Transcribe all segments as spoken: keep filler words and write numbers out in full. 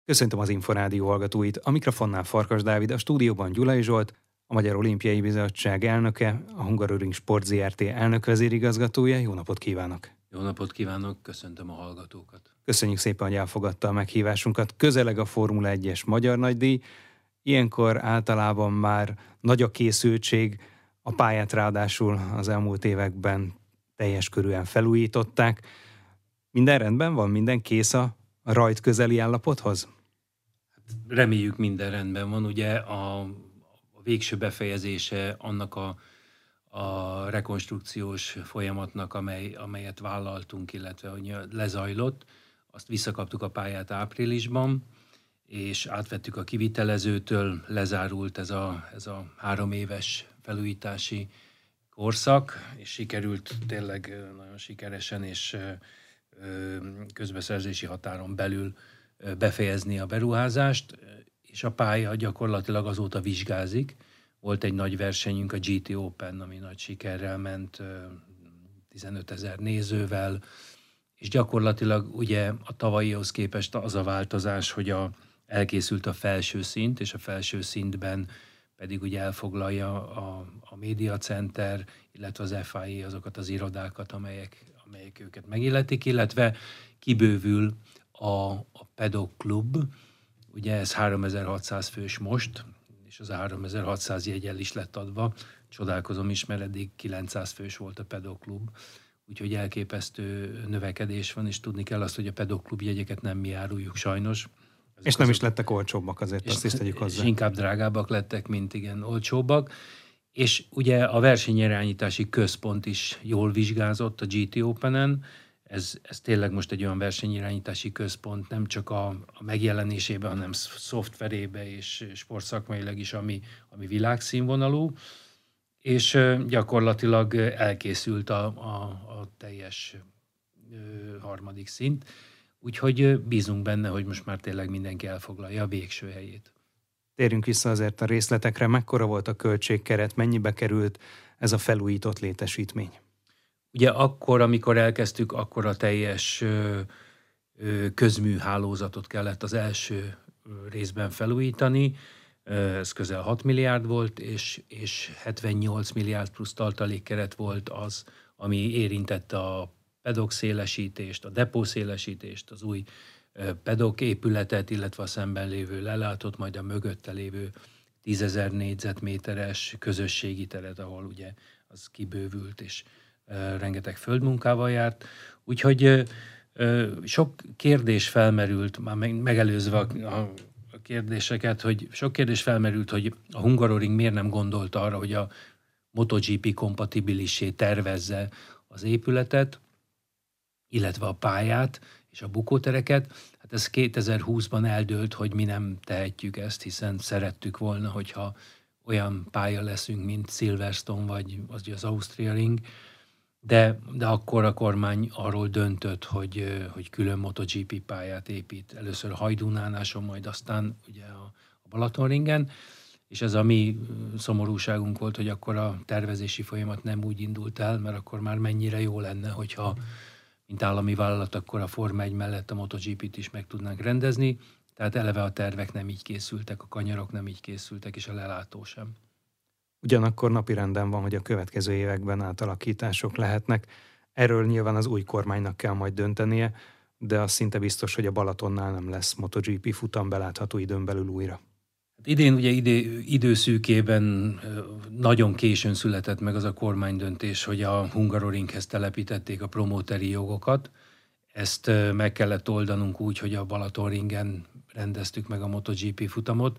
Köszöntöm az Inforádió hallgatóit, a mikrofonnál Farkas Dávid, a stúdióban Gyulai Zsolt, a Magyar Olimpiai Bizottság elnöke, a Hungaroring Sport zé er té elnök vezérigazgatója. Jó napot kívánok! Jó napot kívánok, köszöntöm a hallgatókat! Köszönjük szépen, hogy elfogadta a meghívásunkat. Közeleg a Formula egyes Magyar Nagydíj, ilyenkor általában már nagy a készültség, a pályát ráadásul az elmúlt években teljes körűen felújították. Minden rendben van? Minden kész a rajt közeli állapothoz? Reméljük, minden rendben van. Ugye a, a végső befejezése annak a, a rekonstrukciós folyamatnak, amely, amelyet vállaltunk, illetve hogy lezajlott, azt visszakaptuk a pályát áprilisban, és átvettük a kivitelezőtől, lezárult ez a, ez a három éves felújítási korszak, és sikerült tényleg nagyon sikeresen és közbeszerzési határon belül befejezni a beruházást, és a pálya gyakorlatilag azóta vizsgázik. Volt egy nagy versenyünk, a gé té Open, ami nagy sikerrel ment, tizenötezer nézővel, és gyakorlatilag ugye a tavalyihoz képest az a változás, hogy a, elkészült a felső szint, és a felső szintben pedig ugye elfoglalja a, a Media Center, illetve az ef i á azokat az irodákat, amelyek, amelyek őket megilletik, illetve kibővül a, a Paddock Club, ugye ez háromezer-hatszáz fős most, és az a háromezer-hatszáz jeggyel is lett adva. Csodálkozom is, mert eddig kilencszáz fős volt a Paddock Club, úgyhogy elképesztő növekedés van, és tudni kell azt, hogy a Paddock Club jegyeket nem mi áruljuk sajnos. Ezek és nem azok, is lettek olcsóbbak azért, azt is tegyük hozzá. És inkább drágábbak lettek, mint igen, olcsóbbak. És ugye a versenyirányítási központ is jól vizsgázott a gé té Openen. Ez, ez tényleg most egy olyan versenyirányítási központ, nem csak a, a megjelenésében, hanem szoftverébe és sportszakmailag is, ami, ami világszínvonalú. És gyakorlatilag elkészült a, a, a teljes ö, harmadik szint. Úgyhogy bízunk benne, hogy most már tényleg mindenki elfoglalja a végső helyét. Térjünk vissza azért a részletekre. Mekkora volt a költségkeret, mennyibe került ez a felújított létesítmény? Ugye akkor, amikor elkezdtük, akkor a teljes ö, ö, közműhálózatot kellett az első részben felújítani. Ez közel hat milliárd volt, és, és hetvennyolc milliárd plusz tartalékkeret volt az, ami érintette a pedok szélesítést, a depó szélesítést, az új pedok épületet, illetve a szemben lévő lelátott, majd a mögötte lévő tízezer négyzetméteres közösségi teret, ahol ugye az kibővült, és e, rengeteg földmunkával járt. Úgyhogy e, e, sok kérdés felmerült, már megelőzve a, a kérdéseket, hogy sok kérdés felmerült, hogy a Hungaroring miért nem gondolta arra, hogy a MotoGP kompatibilissé tervezze az épületet, illetve a pályát és a bukótereket. Hát ez kétezer-húszban eldőlt, hogy mi nem tehetjük ezt, hiszen szerettük volna, hogyha olyan pálya leszünk, mint Silverstone vagy az, az Austria Ring, de, de akkor a kormány arról döntött, hogy, hogy külön MotoGP pályát épít. Először a Hajdúnánáson, majd aztán ugye a, a Balatonringen, és ez a mi szomorúságunk volt, hogy akkor a tervezési folyamat nem úgy indult el, mert akkor már mennyire jó lenne, hogyha mint állami vállalat, akkor a Forma egy mellett a MotoGP-t is meg tudnánk rendezni, tehát eleve a tervek nem így készültek, a kanyarok nem így készültek, és a lelátó sem. Ugyanakkor napirenden van, hogy a következő években átalakítások lehetnek. Erről nyilván az új kormánynak kell majd döntenie, de az szinte biztos, hogy a Balatonnál nem lesz MotoGP futam belátható időn belül újra. Idén ugye idő, időszűkében nagyon későn született meg az a kormánydöntés, hogy a Hungaroringhez telepítették a promóteri jogokat. Ezt meg kellett oldanunk úgy, hogy a Balatonringen rendeztük meg a MotoGP futamot.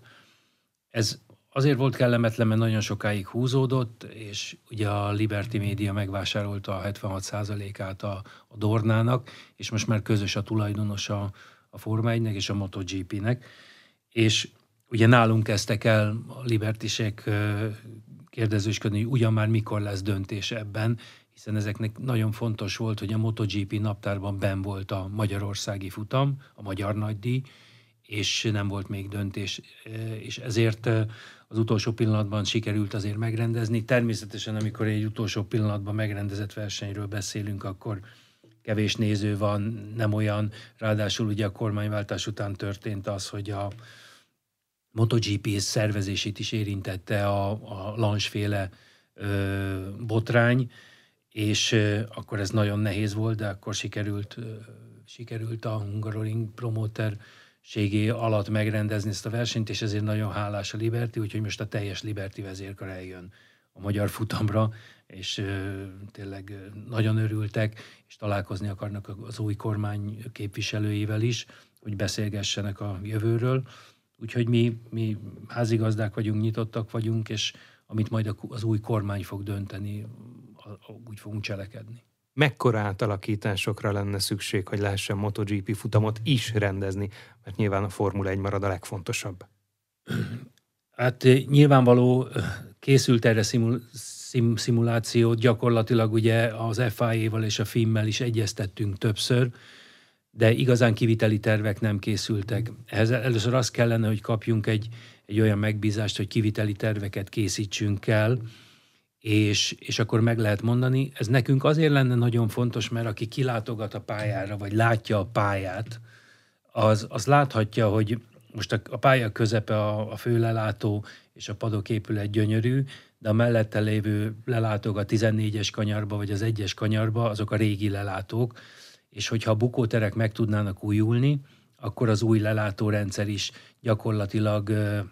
Ez azért volt kellemetlen, mert nagyon sokáig húzódott, és ugye a Liberty Media megvásárolta a hetvenhat százalékát a, a Dornának, és most már közös a tulajdonosa a Forma egynek és a MotoGP-nek. És ugye nálunk kezdtek el a libertisek kérdezősködni, hogy ugyan már mikor lesz döntés ebben, hiszen ezeknek nagyon fontos volt, hogy a MotoGP naptárban benn volt a magyarországi futam, a Magyar Nagydíj, és nem volt még döntés, és ezért az utolsó pillanatban sikerült azért megrendezni. Természetesen, amikor egy utolsó pillanatban megrendezett versenyről beszélünk, akkor kevés néző van, nem olyan. Ráadásul ugye a kormányváltás után történt az, hogy a MotoGP szervezését is érintette a, a Lange-féle ö, botrány, és ö, akkor ez nagyon nehéz volt, de akkor sikerült, ö, sikerült a Hungaroring promóterségé alatt megrendezni ezt a versenyt, és ezért nagyon hálás a Liberty, úgyhogy most a teljes Liberty vezérkar eljön a magyar futamra, és ö, tényleg ö, nagyon örültek, és találkozni akarnak az új kormány képviselőivel is, hogy beszélgessenek a jövőről. Úgyhogy mi, mi házigazdák vagyunk, nyitottak vagyunk, és amit majd az új kormány fog dönteni, úgy fogunk cselekedni. Mekkora átalakításokra lenne szükség, hogy lehessen MotoGP futamot is rendezni? Mert nyilván a Formula egy marad a legfontosabb. Hát nyilvánvaló, készült erre szimul, szim, szimulációt, gyakorlatilag ugye az ef i á-val és a FIM-mel is egyeztettünk többször, de igazán kiviteli tervek nem készültek. Ehhez először az kellene, hogy kapjunk egy, egy olyan megbízást, hogy kiviteli terveket készítsünk el, és, és akkor meg lehet mondani. Ez nekünk azért lenne nagyon fontos, mert aki kilátogat a pályára, vagy látja a pályát, az, az láthatja, hogy most a, a pálya közepe a, a főlelátó és a padoképület gyönyörű, de a mellette lévő lelátók a tizennégyes kanyarba, vagy az egyes kanyarba, azok a régi lelátók, és hogyha a bukóterek meg tudnának újulni, akkor az új lelátórendszer is gyakorlatilag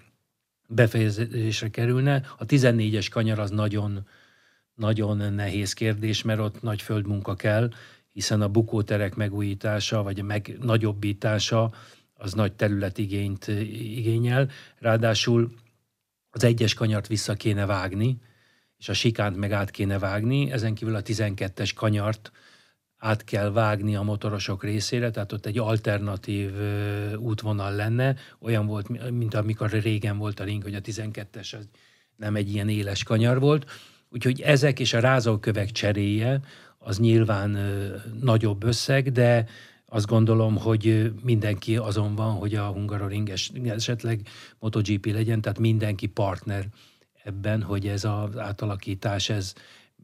befejezésre kerülne. A tizennégyes kanyar az nagyon, nagyon nehéz kérdés, mert ott nagy földmunka kell, hiszen a bukóterek megújítása, vagy a meg nagyobbítása az nagy területigényt igényel. Ráadásul az egyes kanyart vissza kéne vágni, és a sikánt meg át kéne vágni, ezen kívül a tizenkettes kanyart át kell vágni a motorosok részére, tehát ott egy alternatív útvonal lenne, olyan volt, mint amikor régen volt a ring, hogy a tizenkettes az nem egy ilyen éles kanyar volt. Úgyhogy ezek és a rázókövek cseréje az nyilván nagyobb összeg, de azt gondolom, hogy mindenki azon van, hogy a Hungaroring esetleg MotoGP legyen, tehát mindenki partner ebben, hogy ez az átalakítás, ez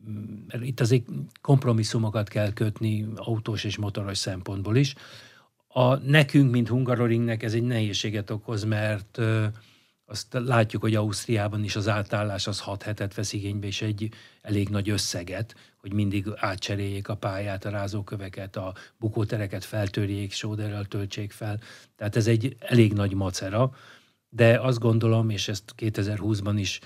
itt azért kompromisszumokat kell kötni autós és motoros szempontból is. A, nekünk, mint Hungaroringnek ez egy nehézséget okoz, mert ö, azt látjuk, hogy Ausztriában is az átállás az hat hetet vesz igénybe, és egy elég nagy összeget, hogy mindig átcseréljék a pályát, a rázóköveket, a bukótereket feltörjék, sóderrel töltsék fel. Tehát ez egy elég nagy macera, de azt gondolom, és ezt kétezer-húszban is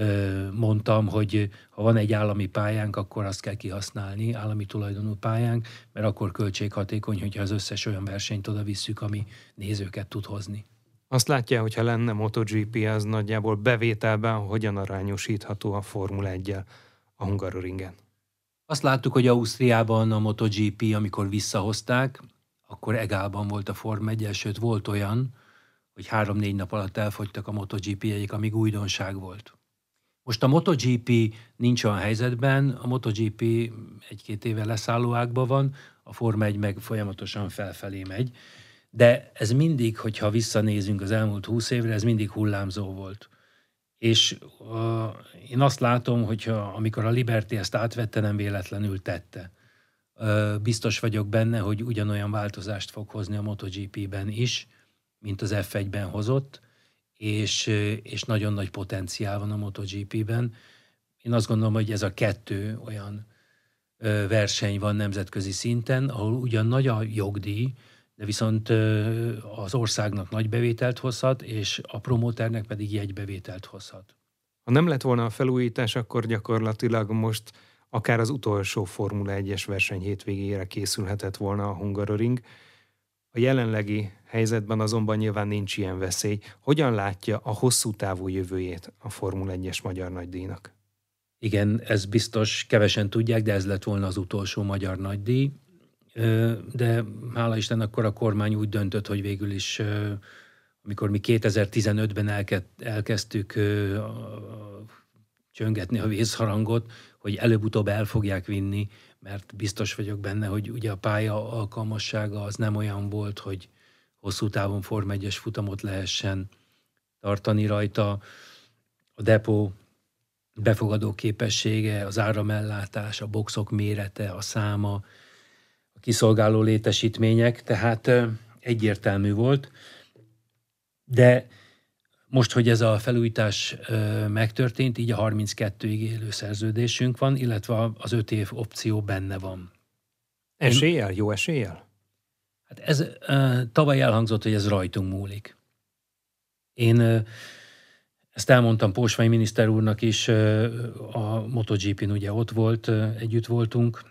mondtam, hogy ha van egy állami pályánk, akkor azt kell kihasználni, állami tulajdonú pályánk, mert akkor költséghatékony, hogyha az összes olyan versenyt oda visszük, ami nézőket tud hozni. Azt látja, hogyha lenne MotoGP, az nagyjából bevételben hogyan arányosítható a Formula egyel a Hungaroringen? Azt láttuk, hogy Ausztriában a MotoGP, amikor visszahozták, akkor egálban volt a Forma egy, sőt volt olyan, hogy három-négy nap alatt elfogytak a MotoGP-jeik, amíg újdonság volt. Most a MotoGP nincs olyan helyzetben, a MotoGP egy-két éve leszállóágban van, a Forma egy meg folyamatosan felfelé megy, de ez mindig, hogyha visszanézünk az elmúlt húsz évre, ez mindig hullámzó volt. És uh, én azt látom, hogyha amikor a Liberty ezt átvette, nem véletlenül tette. Uh, biztos vagyok benne, hogy ugyanolyan változást fog hozni a MotoGP-ben is, mint az ef egyben hozott, és, és nagyon nagy potenciál van a MotoGP-ben. Én azt gondolom, hogy ez a kettő olyan verseny van nemzetközi szinten, ahol ugyan nagy a jogdíj, de viszont az országnak nagy bevételt hozhat, és a promóternek pedig jegybevételt hozhat. Ha nem lett volna a felújítás, akkor gyakorlatilag most akár az utolsó Formula egyes verseny hétvégére készülhetett volna a Hungaroring. A jelenlegi helyzetben azonban nyilván nincs ilyen veszély. Hogyan látja a hosszú távú jövőjét a Formula egyes magyar nagydíjnak? Igen, ez biztos, kevesen tudják, de ez lett volna az utolsó magyar nagydíj. De hála Isten, akkor a kormány úgy döntött, hogy végül is, amikor mi kétezer-tizenötben elkezdtük csöngetni a vészharangot, hogy előbb-utóbb el fogják vinni, mert biztos vagyok benne, hogy ugye a pálya alkalmassága az nem olyan volt, hogy hosszú távon Forma egyes futamot lehessen tartani rajta. A depó befogadó képessége, az áramellátás, a boxok mérete, a száma, a kiszolgáló létesítmények, tehát egyértelmű volt, de most, hogy ez a felújítás megtörtént, így a harminckettőig élő szerződésünk van, illetve az öt év opció benne van. Eséllyel? Jó eséllyel? Hát ez tavaly elhangzott, hogy ez rajtunk múlik. Én ezt elmondtam Pósvai miniszter úrnak is, a MotoGP-n ugye ott volt, együtt voltunk.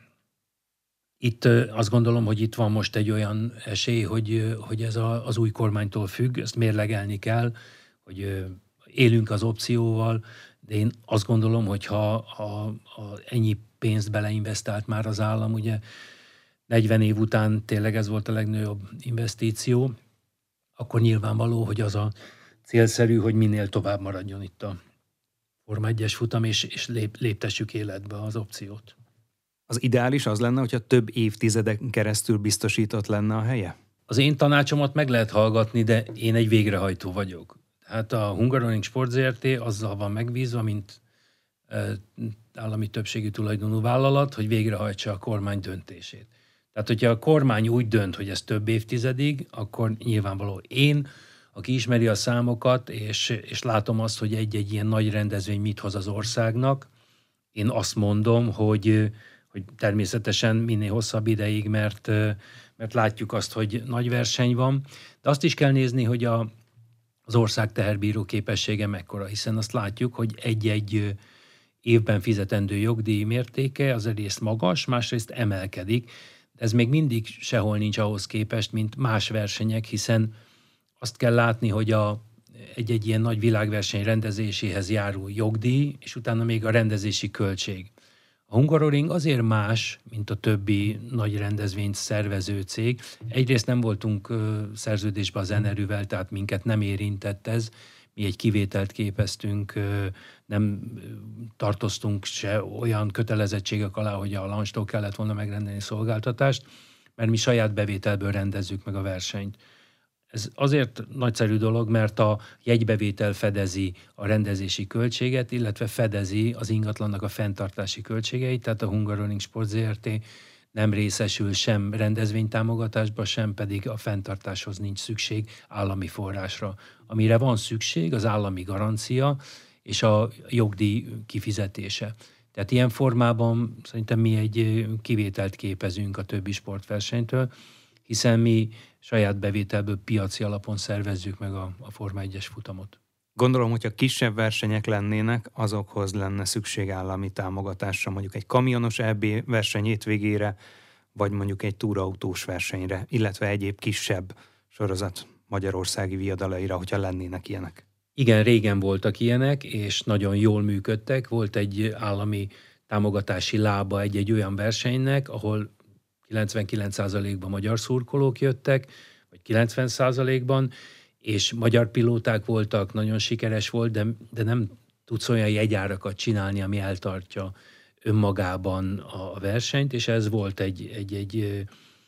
Itt azt gondolom, hogy itt van most egy olyan esély, hogy, hogy ez a, az új kormánytól függ, ezt mérlegelni kell, hogy élünk az opcióval, de én azt gondolom, hogy ha, ha, ha ennyi pénzt beleinvestált már az állam, ugye negyven év után tényleg ez volt a legnagyobb investíció, akkor nyilvánvaló, hogy az a célszerű, hogy minél tovább maradjon itt a Forma egyes futam, és, és lép, léptessük életbe az opciót. Az ideális az lenne, hogyha több évtizeden keresztül biztosított lenne a helye? Az én tanácsomat meg lehet hallgatni, de én egy végrehajtó vagyok. Hát a Hungaroring Sport zé er té azzal van megbízva, mint e, állami többségű tulajdonú vállalat, hogy végrehajtsa a kormány döntését. Tehát, hogyha a kormány úgy dönt, hogy ez több évtizedig, akkor nyilvánvaló én, aki ismeri a számokat, és, és látom azt, hogy egy-egy ilyen nagy rendezvény mit hoz az országnak, én azt mondom, hogy, hogy természetesen minél hosszabb ideig, mert, mert látjuk azt, hogy nagy verseny van, de azt is kell nézni, hogy a, az ország teherbíró képessége mekkora, hiszen azt látjuk, hogy egy-egy évben fizetendő jogdíj mértéke az egyrészt magas, másrészt emelkedik, de ez még mindig sehol nincs ahhoz képest, mint más versenyek, hiszen azt kell látni, hogy a, egy-egy ilyen nagy világverseny rendezéséhez járul jogdíj, és utána még a rendezési költség. A Hungaroring azért más, mint a többi nagy rendezvényt szervező cég. Egyrészt nem voltunk uh, szerződésben az Enerővel, tehát minket nem érintett ez. Mi egy kivételt képeztünk, uh, nem tartoztunk se olyan kötelezettségek alá, hogy a launchtól kellett volna megrendelni szolgáltatást, mert mi saját bevételből rendezzük meg a versenyt. Ez azért nagyszerű dolog, mert a jegybevétel fedezi a rendezési költséget, illetve fedezi az ingatlannak a fenntartási költségeit, tehát a Hungaroring Sport zé er té nem részesül sem rendezvénytámogatásba, sem pedig a fenntartáshoz nincs szükség állami forrásra. Amire van szükség, az állami garancia és a jogdíj kifizetése. Tehát ilyen formában szerintem mi egy kivételt képezünk a többi sportversenytől, hiszen mi saját bevételből piaci alapon szervezzük meg a, a Forma egyes futamot. Gondolom, hogyha kisebb versenyek lennének, azokhoz lenne szükség állami támogatásra, mondjuk egy kamionos é bé verseny hétvégére, vagy mondjuk egy túrautós versenyre, illetve egyéb kisebb sorozat magyarországi viadalaira, hogyha lennének ilyenek. Igen, régen voltak ilyenek, és nagyon jól működtek. Volt egy állami támogatási lába egy-egy olyan versenynek, ahol kilencvenkilenc százalékban magyar szurkolók jöttek, vagy kilencven százalékban, és magyar pilóták voltak, nagyon sikeres volt, de, de nem tudsz olyan jegyárakat csinálni, ami eltartja önmagában a versenyt, és ez volt egy, egy, egy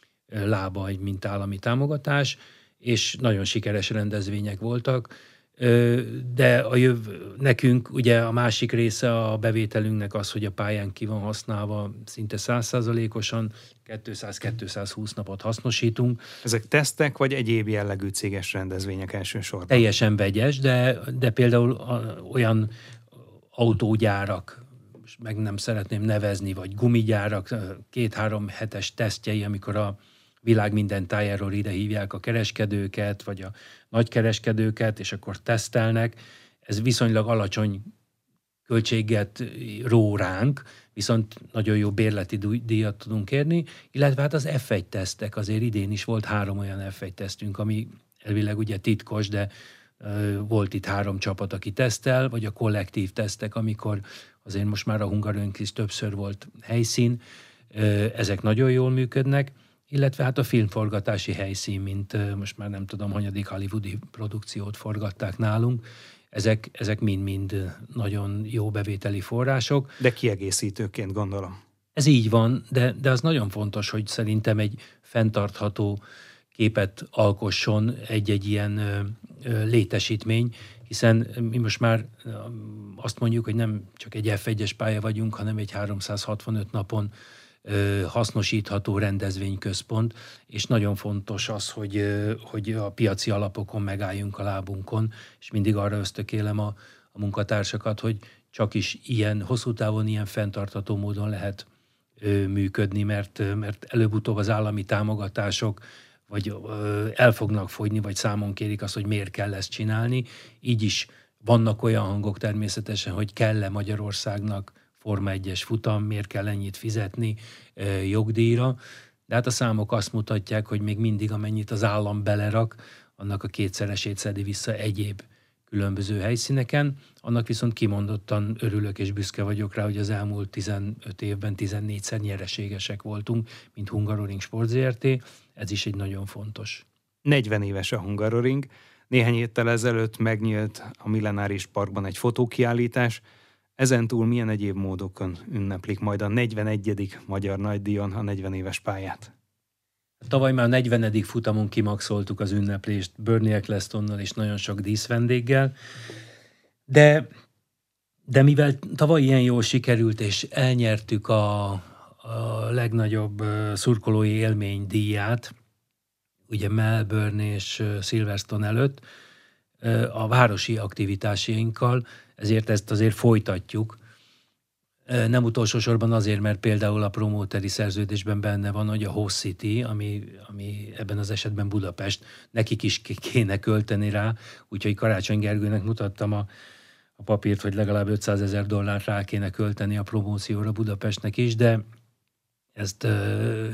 lába, egy mint állami támogatás, és nagyon sikeres rendezvények voltak. De a jöv, nekünk ugye a másik része a bevételünknek az, hogy a pályán ki van használva szinte száz százalékosan, kétszáz-kétszázhúsz napot hasznosítunk. Ezek tesztek, vagy egyéb jellegű céges rendezvények elsősorban? Teljesen vegyes, de, de például a, olyan autógyárak, meg nem szeretném nevezni, vagy gumigyárak, két-három hetes tesztjei, amikor a világ minden tájáról ide hívják a kereskedőket, vagy a nagykereskedőket, és akkor tesztelnek. Ez viszonylag alacsony költséget ró ránk, viszont nagyon jó bérleti díjat tudunk érni, illetve hát az ef egy tesztek, azért idén is volt három olyan ef egy tesztünk, ami elvileg ugye titkos, de uh, volt itt három csapat, aki tesztel, vagy a kollektív tesztek, amikor azért most már a Hungaroring is többször volt helyszín, uh, ezek nagyon jól működnek, illetve hát a filmforgatási helyszín, mint most már nem tudom, hanyadik hollywoodi produkciót forgatták nálunk, ezek, ezek mind-mind nagyon jó bevételi források. De kiegészítőként gondolom. Ez így van, de, de az nagyon fontos, hogy szerintem egy fenntartható képet alkosson egy-egy ilyen ö, ö, létesítmény, hiszen mi most már azt mondjuk, hogy nem csak egy ef egyes pálya vagyunk, hanem egy háromszázhatvanöt napon hasznosítható rendezvényközpont, és nagyon fontos az, hogy, hogy a piaci alapokon megálljunk a lábunkon, és mindig arra ösztökélem a, a munkatársakat, hogy csak is ilyen, hosszú távon ilyen fenntartható módon lehet működni, mert, mert előbb-utóbb az állami támogatások vagy el fognak fogyni, vagy számon kérik azt, hogy miért kell ezt csinálni. Így is vannak olyan hangok természetesen, hogy kell-e Magyarországnak Forma egyes futam, miért kell ennyit fizetni jogdíjra, de hát a számok azt mutatják, hogy még mindig amennyit az állam belerak, annak a kétszeresét szedi vissza egyéb különböző helyszíneken. Annak viszont kimondottan örülök és büszke vagyok rá, hogy az elmúlt tizenöt évben tizennégyszer nyereségesek voltunk, mint Hungaroring Sport zé er té. Ez is egy nagyon fontos. negyven éves a Hungaroring. Néhány héttel ezelőtt megnyílt a Millenáris Parkban egy fotókiállítás. Ezentúl milyen egyéb módokon ünneplik majd a negyvenegyedik Magyar Nagydíjon a negyven éves pályát? Tavaly már a negyvenedik futamon kimaxoltuk az ünneplést Bernie Ecclestonnal és nagyon sok díszvendéggel, de, de mivel tavaly ilyen jól sikerült, és elnyertük a, a legnagyobb szurkolói élmény díját, ugye Melbourne és Silverstone előtt, a városi aktivitásainkkal, ezért ezt azért folytatjuk. Nem utolsó sorban azért, mert például a promóteri szerződésben benne van, hogy a Host City, ami, ami ebben az esetben Budapest, nekik is kéne költeni rá, úgyhogy Karácsony Gergőnek mutattam a, a papírt, hogy legalább ötszázezer dollárt rá kéne költeni a promócióra Budapestnek is, de ezt ö,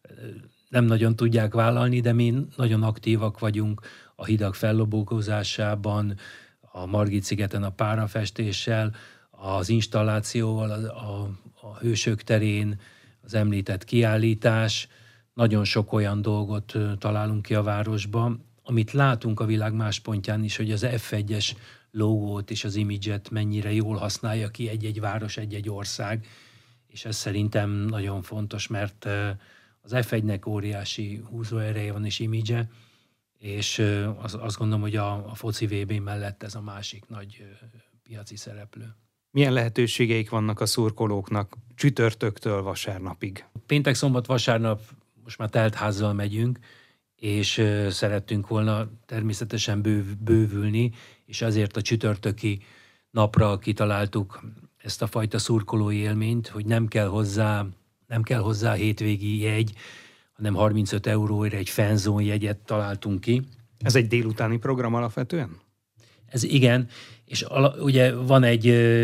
nem nagyon tudják vállalni, de mi nagyon aktívak vagyunk a hidak fellobogózásában, a Margit-szigeten a párafestéssel, az installációval, a, a, a Hősök terén, az említett kiállítás. Nagyon sok olyan dolgot találunk ki a városban, amit látunk a világ más pontján is, hogy az ef egyes logót és az imidzset mennyire jól használja ki egy-egy város, egy-egy ország, és ez szerintem nagyon fontos, mert az ef egynek óriási húzóereje van és imidzse, és az, azt gondolom, hogy a, a foci vé bé mellett ez a másik nagy piaci szereplő. Milyen lehetőségeik vannak a szurkolóknak csütörtöktől vasárnapig? Péntek, szombat, vasárnap most már teltházzal megyünk, és szerettünk volna természetesen bőv, bővülni, és azért a csütörtöki napra kitaláltuk ezt a fajta szurkolói élményt, hogy nem kell hozzá, nem kell hozzá hétvégi jegy, hanem harmincöt euróért egy fanzone jegyet találtunk ki. Ez egy délutáni program alapvetően? Ez igen, és ala, ugye van egy,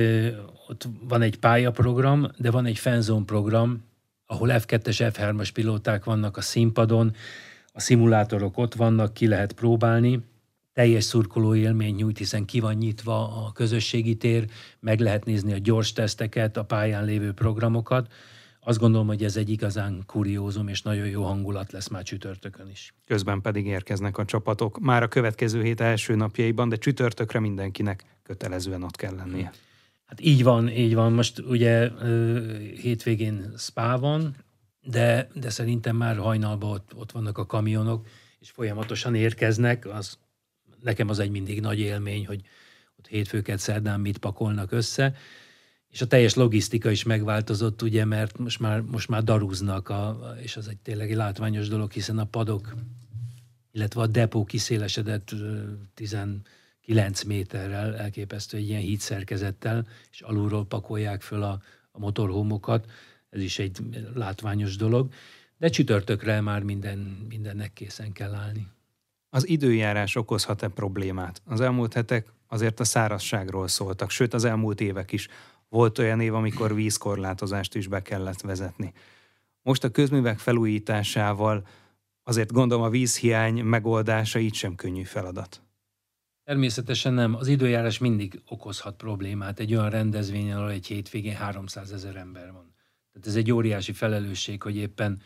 ott van egy pályaprogram, de van egy fanzone program, ahol ef kettes, ef hármas pilóták vannak a színpadon, a szimulátorok ott vannak, ki lehet próbálni, teljes szurkolói élmény nyújt, hiszen ki van nyitva a közösségi tér, meg lehet nézni a gyors teszteket, a pályán lévő programokat. Azt gondolom, hogy ez egy igazán kuriózum, és nagyon jó hangulat lesz már csütörtökön is. Közben pedig érkeznek a csapatok már a következő hét első napjaiban, de csütörtökre mindenkinek kötelezően ott kell lennie. Hát így van, így van. Most ugye hétvégén Spa van, de, de szerintem már hajnalban ott, ott vannak a kamionok, és folyamatosan érkeznek. Az, nekem az egy mindig nagy élmény, hogy ott hétfőket, szerdán mit pakolnak össze. És a teljes logisztika is megváltozott, ugye, mert most már, most már darúznak, a, és az egy tényleg egy látványos dolog, hiszen a padok, illetve a depó kiszélesedett tizenkilenc méterrel, elképesztő egy ilyen hídszerkezettel, és alulról pakolják föl a, a motorhomokat. Ez is egy látványos dolog, de csütörtökre már minden, mindennek készen kell állni. Az időjárás okozhat-e problémát? Az elmúlt hetek azért a szárazságról szóltak, sőt az elmúlt évek is. Volt olyan év, amikor vízkorlátozást is be kellett vezetni. Most a közművek felújításával azért gondolom a vízhiány megoldása így sem könnyű feladat. Természetesen nem. Az időjárás mindig okozhat problémát. Egy olyan rendezvényen, ahol egy hétvégén háromszázezer ember van. Tehát ez egy óriási felelősség, hogy éppen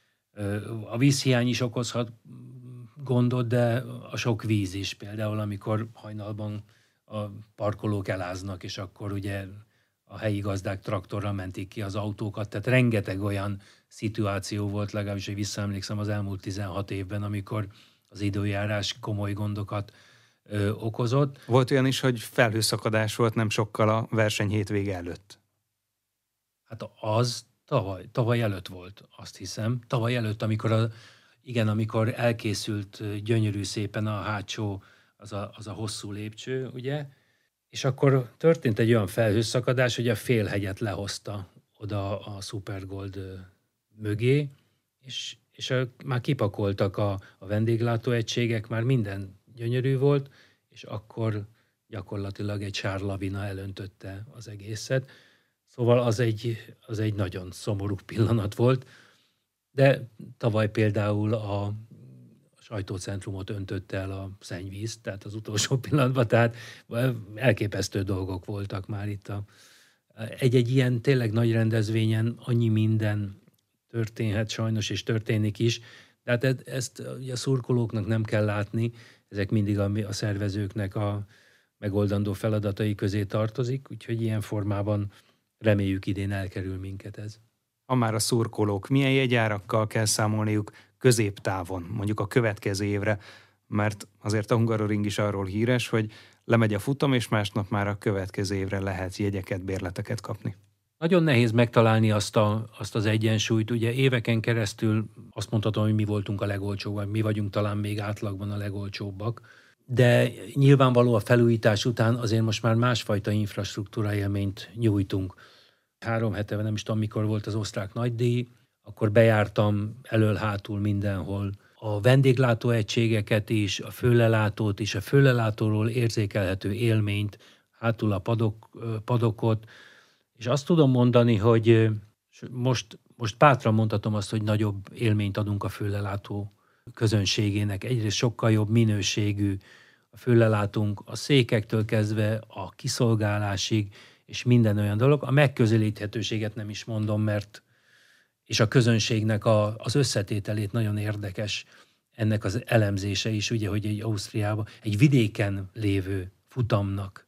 a vízhiány is okozhat gondot, de a sok víz is. Például amikor hajnalban a parkolók eláznak, és akkor ugye a helyi gazdák traktorral mentik ki az autókat, tehát rengeteg olyan szituáció volt, legalábbis, hogy visszaemlékszem az elmúlt tizenhat évben, amikor az időjárás komoly gondokat ö, okozott. Volt olyan is, hogy felhőszakadás volt nem sokkal a verseny hétvége előtt. Hát az tavaly, tavaly előtt volt, azt hiszem. Tavaly előtt, amikor a, igen, amikor elkészült gyönyörű szépen a hátsó, az a, az a hosszú lépcső, ugye, és akkor történt egy olyan felhőszakadás, hogy a félhegyet lehozta oda a Supergold mögé, és, és a, már kipakoltak a, a vendéglátóegységek, már minden gyönyörű volt, és akkor gyakorlatilag egy sárlavina elöntötte az egészet. Szóval az egy, az egy nagyon szomorú pillanat volt, de tavaly például a sajtócentrumot öntötte el a szennyvíz, tehát az utolsó pillanatban, tehát elképesztő dolgok voltak már itt. A, egy-egy ilyen tényleg nagy rendezvényen annyi minden történhet sajnos, és történik is, tehát ezt a szurkolóknak nem kell látni, ezek mindig a, a szervezőknek a megoldandó feladatai közé tartozik, úgyhogy ilyen formában reméljük idén elkerül minket ez. Ha már a szurkolók, milyen jegyárakkal kell számolniuk középtávon, mondjuk a következő évre, mert azért a Hungaroring is arról híres, hogy lemegy a futam, és másnap már a következő évre lehet jegyeket, bérleteket kapni. Nagyon nehéz megtalálni azt, a, azt az egyensúlyt. Ugye éveken keresztül azt mondhatom, hogy mi voltunk a legolcsóbbak, mi vagyunk talán még átlagban a legolcsóbbak, de nyilvánvaló a felújítás után azért most már másfajta infrastruktúra élményt nyújtunk. Három hete, nem is tudom, mikor volt az osztrák nagydíj, akkor bejártam elől-hátul mindenhol a vendéglátóegységeket is, a főlelátót is, a főlelátóról érzékelhető élményt, hátul a padok, padokot, és azt tudom mondani, hogy most, most bátran mondhatom azt, hogy nagyobb élményt adunk a főlelátó közönségének. Egyrészt sokkal jobb minőségű a főlelátunk, a székektől kezdve a kiszolgálásig, és minden olyan dolog. A megközelíthetőséget nem is mondom, mert és a közönségnek a, az összetételét nagyon érdekes ennek az elemzése is, ugye, hogy egy Ausztriában, egy vidéken lévő futamnak,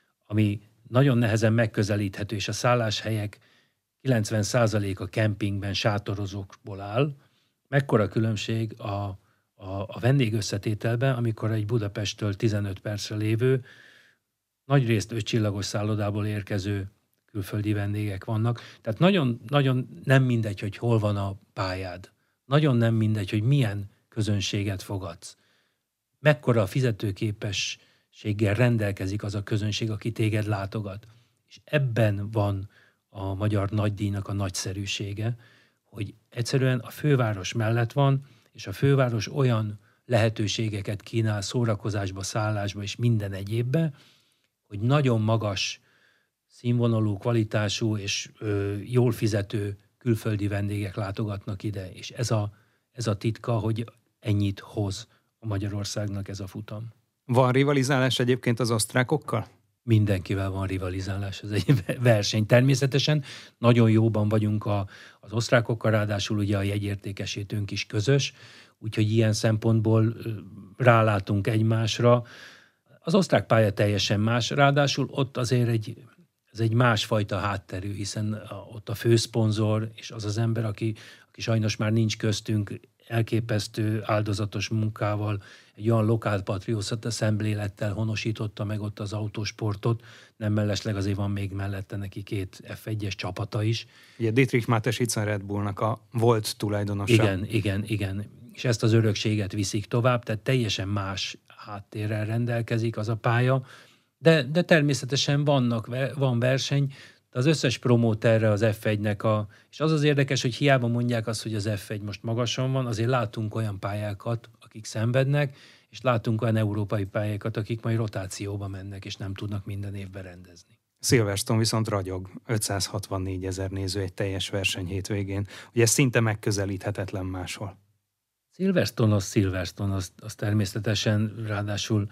ami nagyon nehezen megközelíthető, és a szálláshelyek kilencven százaléka kempingben, sátorozókból áll. Mekkora különbség a, a, a vendégösszetételben, amikor egy Budapesttől tizenöt percre lévő, nagyrészt ötcsillagos szállodából érkező külföldi vendégek vannak. Tehát nagyon, nagyon nem mindegy, hogy hol van a pályád. Nagyon nem mindegy, hogy milyen közönséget fogadsz. Mekkora a fizetőképességgel rendelkezik az a közönség, aki téged látogat. És ebben van a magyar nagydíjnak a nagyszerűsége, hogy egyszerűen a főváros mellett van, és a főváros olyan lehetőségeket kínál szórakozásba, szállásba és minden egyébbe, hogy nagyon magas színvonalú, kvalitású és ö, jól fizető külföldi vendégek látogatnak ide, és ez a, ez a titka, hogy ennyit hoz a Magyarországnak ez a futam. Van rivalizálás egyébként az osztrákokkal? Mindenkivel van rivalizálás, ez egy verseny. Természetesen nagyon jóban vagyunk a, az osztrákokkal, ráadásul ugye a jegyértékesítőnk is közös, úgyhogy ilyen szempontból rálátunk egymásra. Az osztrák pálya teljesen más, ráadásul ott azért egy, ez egy másfajta hátterű, hiszen a, ott a főszponzor és az az ember, aki, aki sajnos már nincs köztünk, elképesztő áldozatos munkával, egy olyan lokálpatrióta szemlélettel honosította meg ott az autósportot, nem mellesleg azért van még mellette neki két ef egyes csapata is. Ugye Dietrich Mateschitz a Red Bullnak a volt tulajdonosa. Igen, igen, igen. És ezt az örökséget viszik tovább, tehát teljesen más háttérrel rendelkezik az a pálya, de, de természetesen vannak, van verseny, de az összes promóterre az ef egynek a... És az az érdekes, hogy hiába mondják azt, hogy az ef egy most magasan van, azért látunk olyan pályákat, akik szenvednek, és látunk olyan európai pályákat, akik majd rotációba mennek, és nem tudnak minden évben rendezni. Silverstone viszont ragyog, ötszázhatvannégy ezer néző egy teljes verseny hétvégén. Ugye ez szinte megközelíthetetlen máshol. Silverstone az Silverstone, az, az természetesen, ráadásul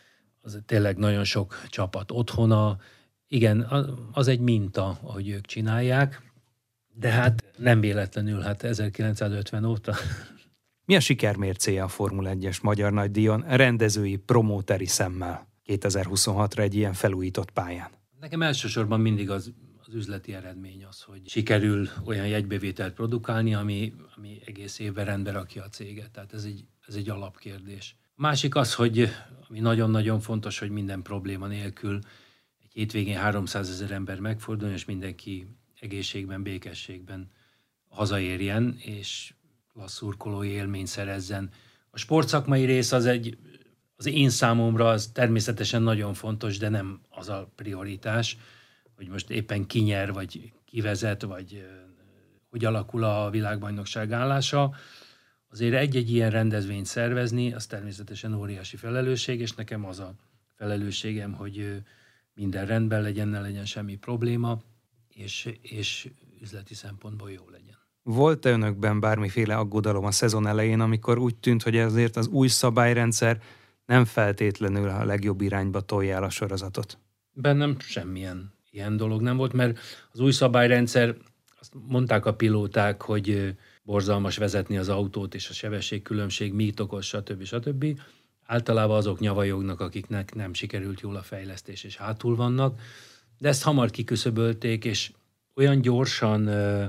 az tényleg nagyon sok csapat otthona. Igen, az egy minta, ahogy ők csinálják, de hát nem véletlenül, hát ezerkilencszázötven óta. Mi a sikermércéje a Formula egyes magyar nagydíjon rendezői, promóteri szemmel kétezer-huszonhatra egy ilyen felújított pályán? Nekem elsősorban mindig az, az üzleti eredmény az, hogy sikerül olyan jegybevételt produkálni, ami, ami egész évben rendbe rakja a céget. Tehát ez egy, ez egy alapkérdés. A másik az, hogy ami nagyon-nagyon fontos, hogy minden probléma nélkül egy hétvégén háromszázezer ember megfordul, és mindenki egészségben, békességben hazaérjen, és klassz szurkolói élményt szerezzen. A sportszakmai rész az egy, az én számomra az természetesen nagyon fontos, de nem az a prioritás, hogy most éppen ki nyer, vagy ki vezet, vagy hogy alakul a világbajnokság állása. Azért egy-egy ilyen rendezvényt szervezni, az természetesen óriási felelősség, és nekem az a felelősségem, hogy minden rendben legyen, ne legyen semmi probléma, és, és üzleti szempontból jó legyen. Volt-e önökben bármiféle aggodalom a szezon elején, amikor úgy tűnt, hogy azért az új szabályrendszer nem feltétlenül a legjobb irányba tolja el a sorozatot? Bennem semmilyen ilyen dolog nem volt, mert az új szabályrendszer, azt mondták a pilóták, hogy borzalmas vezetni az autót, és a sebességkülönbség mit okoz, stb. stb. Általában azok nyavajognak, akiknek nem sikerült jól a fejlesztés, és hátul vannak, de ezt hamar kiküszöbölték, és olyan gyorsan uh,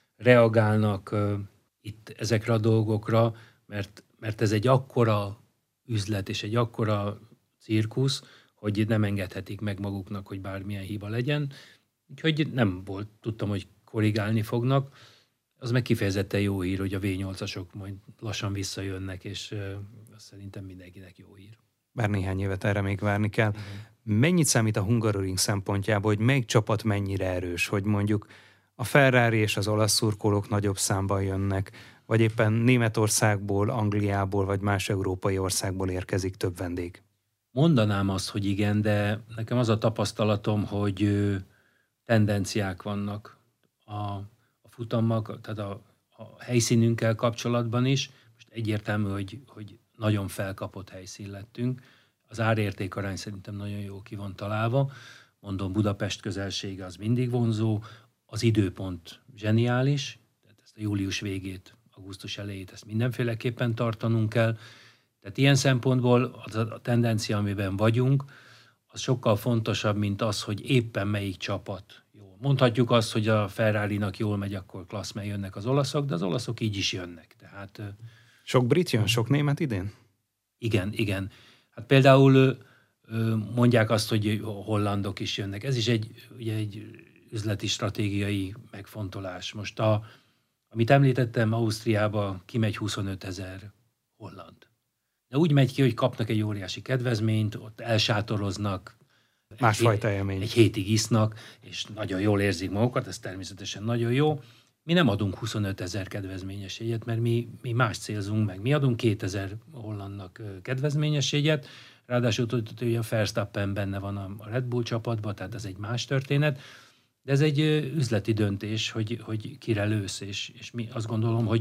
reagálnak uh, itt ezekre a dolgokra, mert, mert ez egy akkora üzlet, és egy akkora cirkusz, hogy nem engedhetik meg maguknak, hogy bármilyen hiba legyen. Úgyhogy nem volt, tudtam, hogy korrigálni fognak. Az meg kifejezetten jó hír, hogy a vé nyolcasok majd lassan visszajönnek, és uh, szerintem mindenkinek jó hír. Bár néhány évet erre még várni kell. Uh-huh. Mennyit számít a Hungaroring szempontjából, hogy melyik csapat mennyire erős, hogy mondjuk a Ferrari és az olasz szurkolók nagyobb számban jönnek, vagy éppen Németországból, Angliából, vagy más európai országból érkezik több vendég? Mondanám azt, hogy igen, de nekem az a tapasztalatom, hogy tendenciák vannak a, a futammal, tehát a, a helyszínünkkel kapcsolatban is. Most egyértelmű, hogy, hogy nagyon felkapott helyszín lettünk. Az árértékarány szerintem nagyon jó ki van találva. Mondom, Budapest közelsége az mindig vonzó, az időpont zseniális, tehát ezt a július végét, augusztus elejét, ezt mindenféleképpen tartanunk kell. Tehát ilyen szempontból az a tendencia, amiben vagyunk, az sokkal fontosabb, mint az, hogy éppen melyik csapat jól. Mondhatjuk azt, hogy a Ferrari-nak jól megy, akkor klassz, mert jönnek az olaszok, de az olaszok így is jönnek. Tehát, sok brit jön, sok német idén? Igen, igen. Hát például mondják azt, hogy hollandok is jönnek. Ez is egy, ugye egy üzleti stratégiai megfontolás. Most a, amit említettem, Ausztriába kimegy huszonöt ezer holland. De úgy megy ki, hogy kapnak egy óriási kedvezményt, ott elsátoroznak, másfajta élmény. Egy hétig isznak, és nagyon jól érzik magukat, ez természetesen nagyon jó. Mi nem adunk huszonöt ezer kedvezményes jegyet, mert mi, mi más célzunk meg. Mi adunk kétezer hollandnak kedvezményes jegyet, ráadásul hogy a Verstappen benne van a Red Bull csapatban, tehát ez egy más történet, de ez egy üzleti döntés, hogy, hogy kire lősz, és, és mi azt gondolom, hogy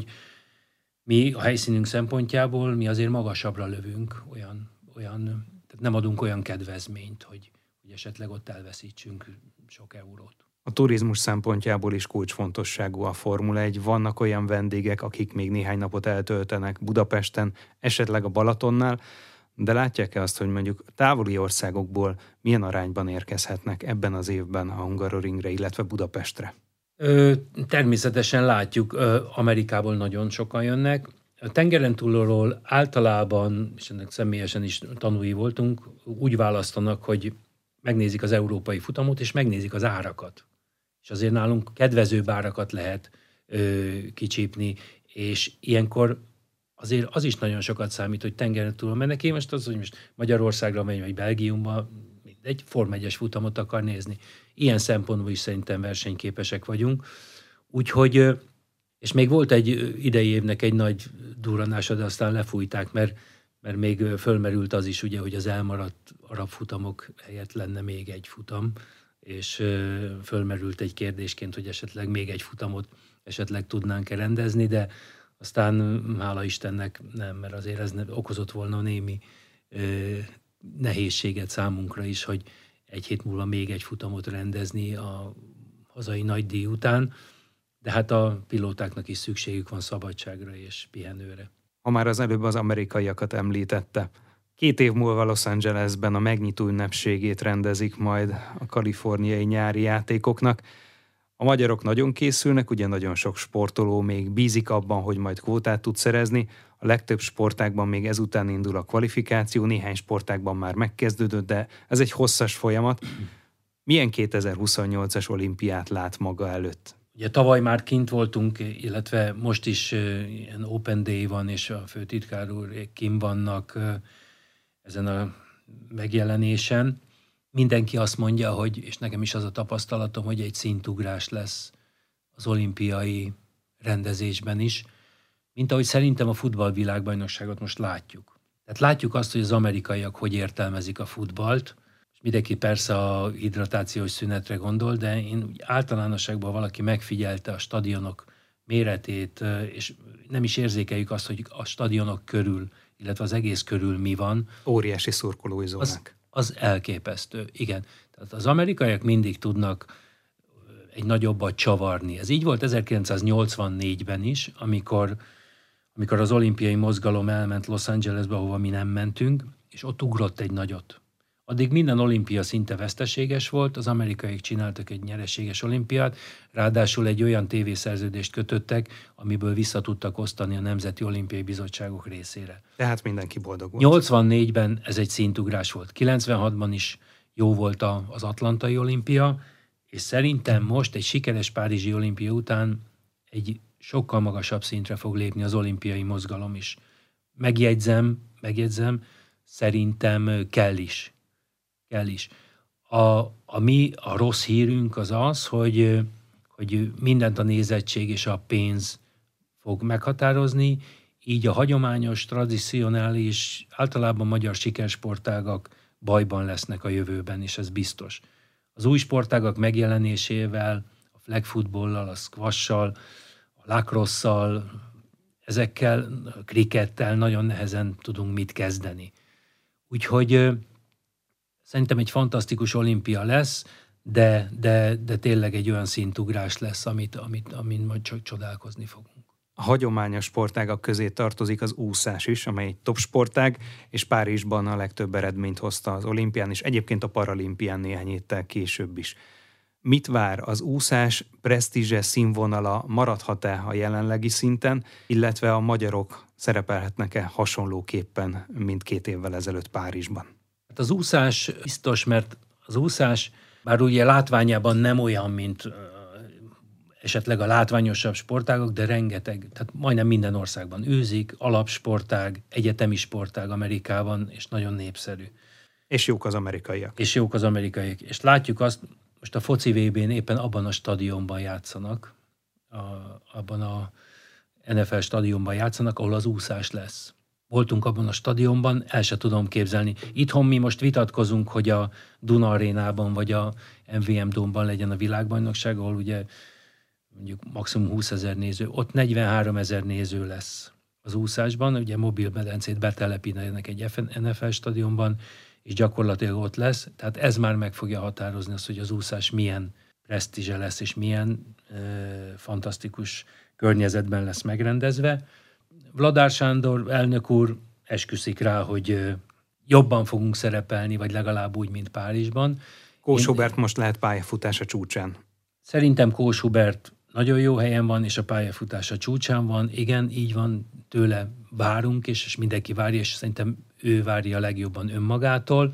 mi a helyszínünk szempontjából mi azért magasabbra lövünk, olyan, olyan, tehát nem adunk olyan kedvezményt, hogy, hogy esetleg ott elveszítsünk sok eurót. A turizmus szempontjából is kulcsfontosságú a Formula egy. Vannak olyan vendégek, akik még néhány napot eltöltenek Budapesten, esetleg a Balatonnál, de látják-e azt, hogy mondjuk távoli országokból milyen arányban érkezhetnek ebben az évben a Hungaroringre, illetve Budapestre? Ö, természetesen látjuk, ö, Amerikából nagyon sokan jönnek. A tengeren túlról általában, és ennek személyesen is tanúi voltunk, úgy választanak, hogy megnézik az európai futamot, és megnézik az árakat. És azért nálunk kedvezőbb árakat lehet ö, kicsípni, és ilyenkor azért az is nagyon sokat számít, hogy tengeren túl mennek. Én most az, hogy most Magyarországra megy, vagy Belgiumba, egy Forma egyes futamot akar nézni. Ilyen szempontból is szerintem versenyképesek vagyunk. Úgyhogy, és még volt egy idei évnek egy nagy durranása, de aztán lefújták, mert, mert még fölmerült az is, ugye, hogy az elmaradt arab futamok helyett lenne még egy futam, és fölmerült egy kérdésként, hogy esetleg még egy futamot esetleg tudnánk-e rendezni, de aztán hála Istennek nem, mert azért ez okozott volna némi nehézséget számunkra is, hogy egy hét múlva még egy futamot rendezni a hazai nagydíj után, de hát a pilótáknak is szükségük van szabadságra és pihenőre. Ha már az előbb az amerikaiakat említette, két év múlva Los Angelesben a megnyitó ünnepségét rendezik majd a kaliforniai nyári játékoknak. A magyarok nagyon készülnek, ugye nagyon sok sportoló még bízik abban, hogy majd kvótát tud szerezni. A legtöbb sportágban még ezután indul a kvalifikáció, néhány sportágban már megkezdődött, de ez egy hosszas folyamat. Milyen kétezer-huszonnyolcas olimpiát lát maga előtt? Ugye tavaly már kint voltunk, illetve most is ilyen Open Day van, és a főtitkár úr kint vannak ezen a megjelenésen. Mindenki azt mondja, hogy, és nekem is az a tapasztalatom, hogy egy szintugrás lesz az olimpiai rendezésben is, mint ahogy szerintem a futballvilágbajnokságot most látjuk. Tehát látjuk azt, hogy az amerikaiak hogy értelmezik a futballt, és mindenki persze a hidratációs szünetre gondol, de én általánosságban valaki megfigyelte a stadionok méretét, és nem is érzékeljük azt, hogy a stadionok körül, illetve az egész körül mi van. Óriási szurkolói zónák. Az, az elképesztő, igen. Tehát az amerikaiak mindig tudnak egy nagyobbat csavarni. Ez így volt ezerkilencszáznyolcvannégyben is, amikor, amikor az olimpiai mozgalom elment Los Angelesbe, ahova mi nem mentünk, és ott ugrott egy nagyot. Addig minden olimpia szinte veszteséges volt, az amerikaiak csináltak egy nyereséges olimpiát, ráadásul egy olyan tévészerződést kötöttek, amiből vissza tudtak osztani a Nemzeti Olimpiai Bizottságok részére. Tehát mindenki boldog volt. nyolcvannégyben ez egy szintugrás volt. kilencvenhatban is jó volt az Atlantai Olimpia, és szerintem most egy sikeres Párizsi olimpia után egy sokkal magasabb szintre fog lépni az olimpiai mozgalom is. Megjegyzem, megjegyzem, szerintem kell is. Kell is. A, a mi, a rossz hírünk az az, hogy, hogy mindent a nézettség és a pénz fog meghatározni, így a hagyományos, tradicionális, általában magyar sikersportágak bajban lesznek a jövőben, és ez biztos. Az új sportágak megjelenésével, a flag footballal, a squash-sal, a lacrosse-szal, ezekkel, a krikettel nagyon nehezen tudunk mit kezdeni. Úgyhogy szerintem egy fantasztikus olimpia lesz, de, de, de tényleg egy olyan szintugrás lesz, amit, amit, amit majd csak csodálkozni fogunk. A hagyományos sportágak közé tartozik az úszás is, amely egy top sportág, és Párizsban a legtöbb eredményt hozta az olimpián, és egyébként a paralimpián néhány héttel később is. Mit vár az úszás presztízse, színvonala, maradhat-e a jelenlegi szinten, illetve a magyarok szerepelhetnek-e hasonlóképpen, mint két évvel ezelőtt Párizsban? Hát az úszás biztos, mert az úszás, bár ugye látványában nem olyan, mint esetleg a látványosabb sportágok, de rengeteg, tehát majdnem minden országban űzik, alapsportág, egyetemi sportág Amerikában, és nagyon népszerű. És jók az amerikaiak. És jók az amerikaiak. És látjuk azt, most a foci vé bén éppen abban a stadionban játszanak, a, abban a en ef el stadionban játszanak, ahol az úszás lesz. Voltunk abban a stadionban, el se tudom képzelni. Itthon mi most vitatkozunk, hogy a Duna Arénában vagy a em vé em Dome-ban legyen a világbajnokság, ahol ugye mondjuk maximum húszezer néző, ott negyvenháromezer néző lesz az úszásban, ugye mobilmedencét betelepítenek egy en ef el stadionban, és gyakorlatilag ott lesz, tehát ez már meg fogja határozni azt, hogy az úszás milyen presztízse lesz, és milyen e, fantasztikus környezetben lesz megrendezve. Vladár Sándor elnök úr esküszik rá, hogy jobban fogunk szerepelni, vagy legalább úgy, mint Párizsban. Kós Hubert most lehet pályafutása csúcsán. Szerintem Kós Hubert nagyon jó helyen van, és a pályafutása csúcsán van. Igen, így van, tőle várunk, és, és mindenki várja, és szerintem ő várja a legjobban önmagától.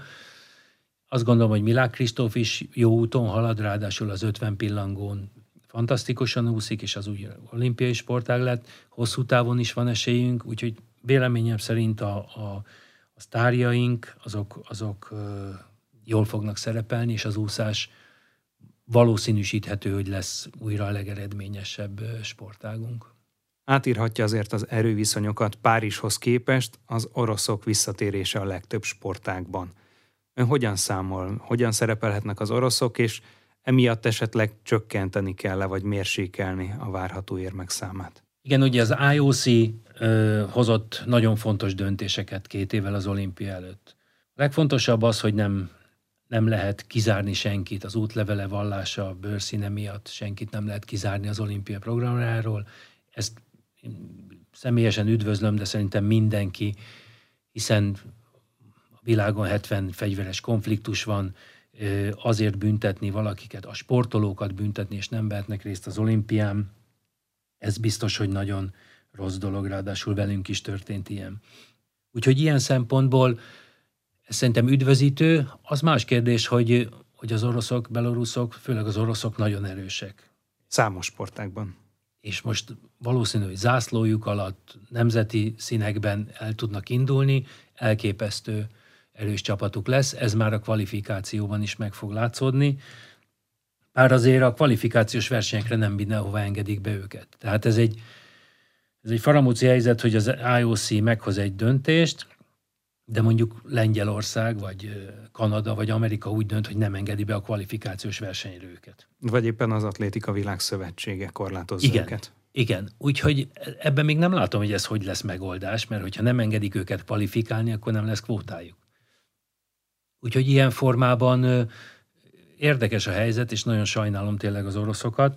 Azt gondolom, hogy Milák Kristóf is jó úton halad, ráadásul az ötven pillangón fantasztikusan úszik, és az úgy olimpiai sportág lett. Hosszú távon is van esélyünk, úgyhogy véleményem szerint a, a, a sztárjaink, azok, azok uh, jól fognak szerepelni, és az úszás valószínűsíthető, hogy lesz újra a legeredményesebb sportágunk. Átírhatja azért az erőviszonyokat Párizshoz képest az oroszok visszatérése a legtöbb sportágban. Ön hogyan számol, hogyan szerepelhetnek az oroszok, és emiatt esetleg csökkenteni kell-e, vagy mérsékelni a várható érmek számát? Igen, ugye az i o cé ö, hozott nagyon fontos döntéseket két évvel az olimpia előtt. A legfontosabb az, hogy nem, nem lehet kizárni senkit, az útlevele, vallása, bőrszíne miatt senkit nem lehet kizárni az olimpia programjáról. Ezt személyesen üdvözlöm, de szerintem mindenki, hiszen a világon hetven fegyveres konfliktus van, azért büntetni valakiket, a sportolókat büntetni, és nem vehetnek részt az olimpián, ez biztos, hogy nagyon rossz dolog, ráadásul velünk is történt ilyen. Úgyhogy ilyen szempontból ez szerintem üdvözítő. Az más kérdés, hogy, hogy az oroszok, beloruszok, főleg az oroszok nagyon erősek. Számos sportágban. És most valószínű, hogy zászlójuk alatt nemzeti színekben el tudnak indulni, elképesztő erős csapatuk lesz, ez már a kvalifikációban is meg fog látszódni. Bár azért a kvalifikációs versenyekre nem mindenhova engedik be őket. Tehát ez egy, ez egy faramúci helyzet, hogy az I O C meghoz egy döntést, de mondjuk Lengyelország, vagy Kanada, vagy Amerika úgy dönt, hogy nem engedi be a kvalifikációs versenyre őket. Vagy éppen az Atlétika Világszövetsége korlátozza igen, őket. Igen, úgyhogy ebben még nem látom, hogy ez hogy lesz megoldás, mert hogyha nem engedik őket kvalifikálni, akkor nem lesz kvótájuk. Úgyhogy ilyen formában érdekes a helyzet, és nagyon sajnálom tényleg az oroszokat,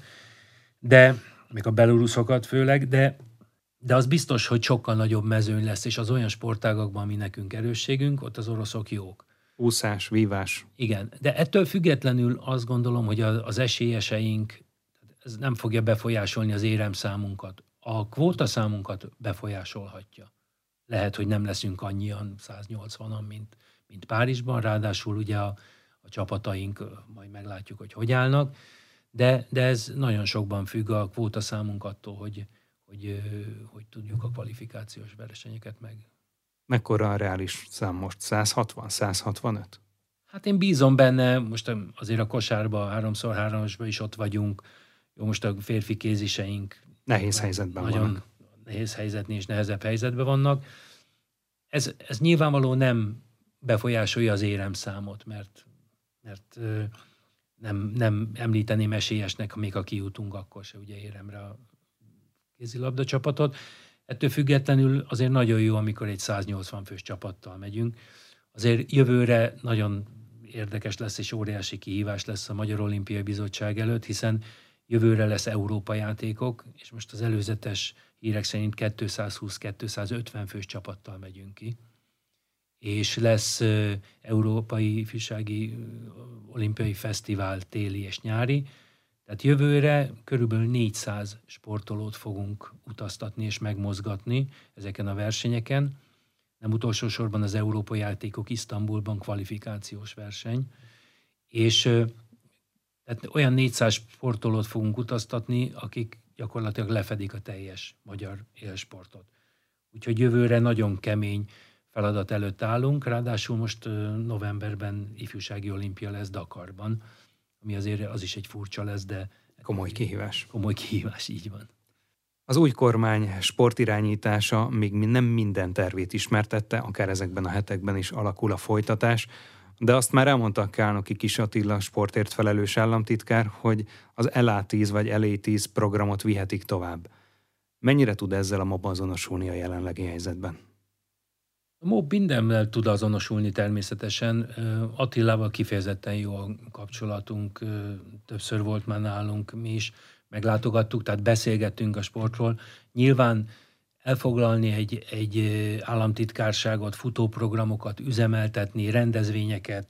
de még a beloruszokat főleg, de, de az biztos, hogy sokkal nagyobb mezőny lesz, és az olyan sportágakban, ami nekünk erősségünk, ott az oroszok jók. Úszás, vívás. Igen, de ettől függetlenül azt gondolom, hogy az esélyeseink, ez nem fogja befolyásolni az éremszámunkat. A kvótaszámunkat befolyásolhatja. Lehet, hogy nem leszünk annyian, száznyolcvanan, mint, mint Párizsban, ráadásul ugye a, a csapataink, majd meglátjuk, hogy hogy állnak, de, de ez nagyon sokban függ a kvótaszámunk attól, hogy, hogy, hogy tudjuk a kvalifikációs versenyeket meg. Mekkora a reális szám most? száz hatvan, száz hatvanöt? Hát én bízom benne, most azért a kosárban, háromszor háromsban is ott vagyunk, jó, most a férfi kéziseink nehéz helyzetben nagyon vannak. Nehéz helyzetnél és nehezebb helyzetben vannak. Ez, ez nyilvánvaló nem befolyásolja az éremszámot, mert, mert nem, nem említeném esélyesnek, még ha kijutunk, akkor se ugye éremre a kézilabda csapatot. Ettől függetlenül azért nagyon jó, amikor egy száznyolcvan fős csapattal megyünk. Azért jövőre nagyon érdekes lesz és óriási kihívás lesz a Magyar Olimpiai Bizottság előtt, hiszen jövőre lesz Európa játékok, és most az előzetes hírek szerint kétszázhúsz-kétszázötven fős csapattal megyünk ki. És lesz uh, Európai Ifjúsági uh, Olimpiai Fesztivál téli és nyári. Tehát jövőre körülbelül négyszáz sportolót fogunk utaztatni és megmozgatni ezeken a versenyeken. Nem utolsó sorban az Európai Játékok Isztambulban kvalifikációs verseny. És uh, tehát olyan négyszáz sportolót fogunk utaztatni, akik gyakorlatilag lefedik a teljes magyar élsportot. Úgyhogy jövőre nagyon kemény feladat előtt állunk, ráadásul most novemberben ifjúsági olimpia lesz Dakarban, ami azért az is egy furcsa lesz, de... Komoly kihívás. Komoly kihívás, így van. Az új kormány sportirányítása még nem minden tervét ismertette, akár ezekben a hetekben is alakul a folytatás, de azt már elmondta Kálnoky Kiss Attila sportért felelős államtitkár, hogy az el á tíz vagy el á tíz programot vihetik tovább. Mennyire tud ezzel a MOB azonosulni a jelenlegi helyzetben? A MOB mindennel tud azonosulni természetesen. Attilával kifejezetten jó a kapcsolatunk, többször volt már nálunk, mi is meglátogattuk, tehát beszélgettünk a sportról. Nyilván elfoglalni egy, egy államtitkárságot, futóprogramokat, üzemeltetni, rendezvényeket,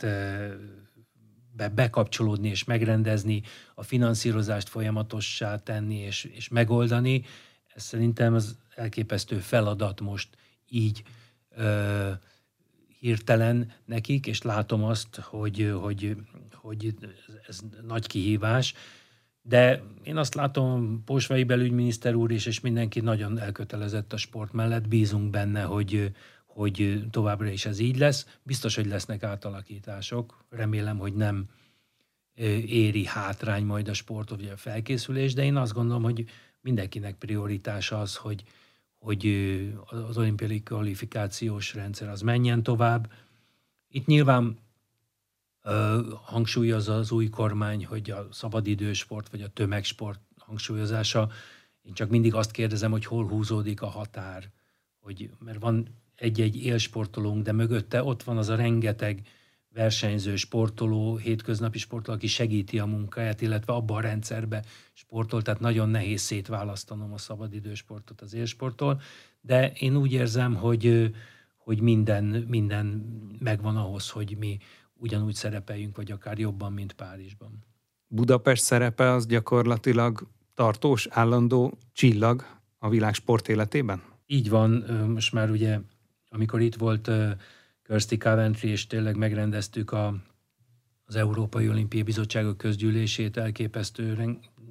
be, bekapcsolódni és megrendezni, a finanszírozást folyamatossá tenni és, és megoldani, ez szerintem az elképesztő feladat most így ö, hirtelen nekik, és látom azt, hogy, hogy, hogy ez nagy kihívás. De én azt látom, Posvai belügyminiszter úr is, és mindenki nagyon elkötelezett a sport mellett, bízunk benne, hogy, hogy továbbra is ez így lesz. Biztos, hogy lesznek átalakítások. Remélem, hogy nem éri hátrány majd a sportot, vagy a felkészülés, de én azt gondolom, hogy mindenkinek prioritása az, hogy, hogy az olimpiai kvalifikációs rendszer az menjen tovább. Itt nyilván hangsúlyozza az új kormány, hogy a szabadidősport vagy a tömegsport hangsúlyozása. Én csak mindig azt kérdezem, hogy hol húzódik a határ. Hogy, mert van egy-egy élsportolónk, de mögötte ott van az a rengeteg versenyző sportoló, hétköznapi sportoló, aki segíti a munkáját, illetve abban a rendszerbe sportol, tehát nagyon nehéz szétválasztanom a szabadidősportot az élsporttól, de én úgy érzem, hogy, hogy minden, minden megvan ahhoz, hogy mi ugyanúgy szerepeljünk, vagy akár jobban, mint Párizsban. Budapest szerepe az gyakorlatilag tartós, állandó csillag a világ sport életében? Így van, most már ugye, amikor itt volt Kirsty Coventry, és tényleg megrendeztük a, az Európai Olimpiai Bizottságok közgyűlését, elképesztő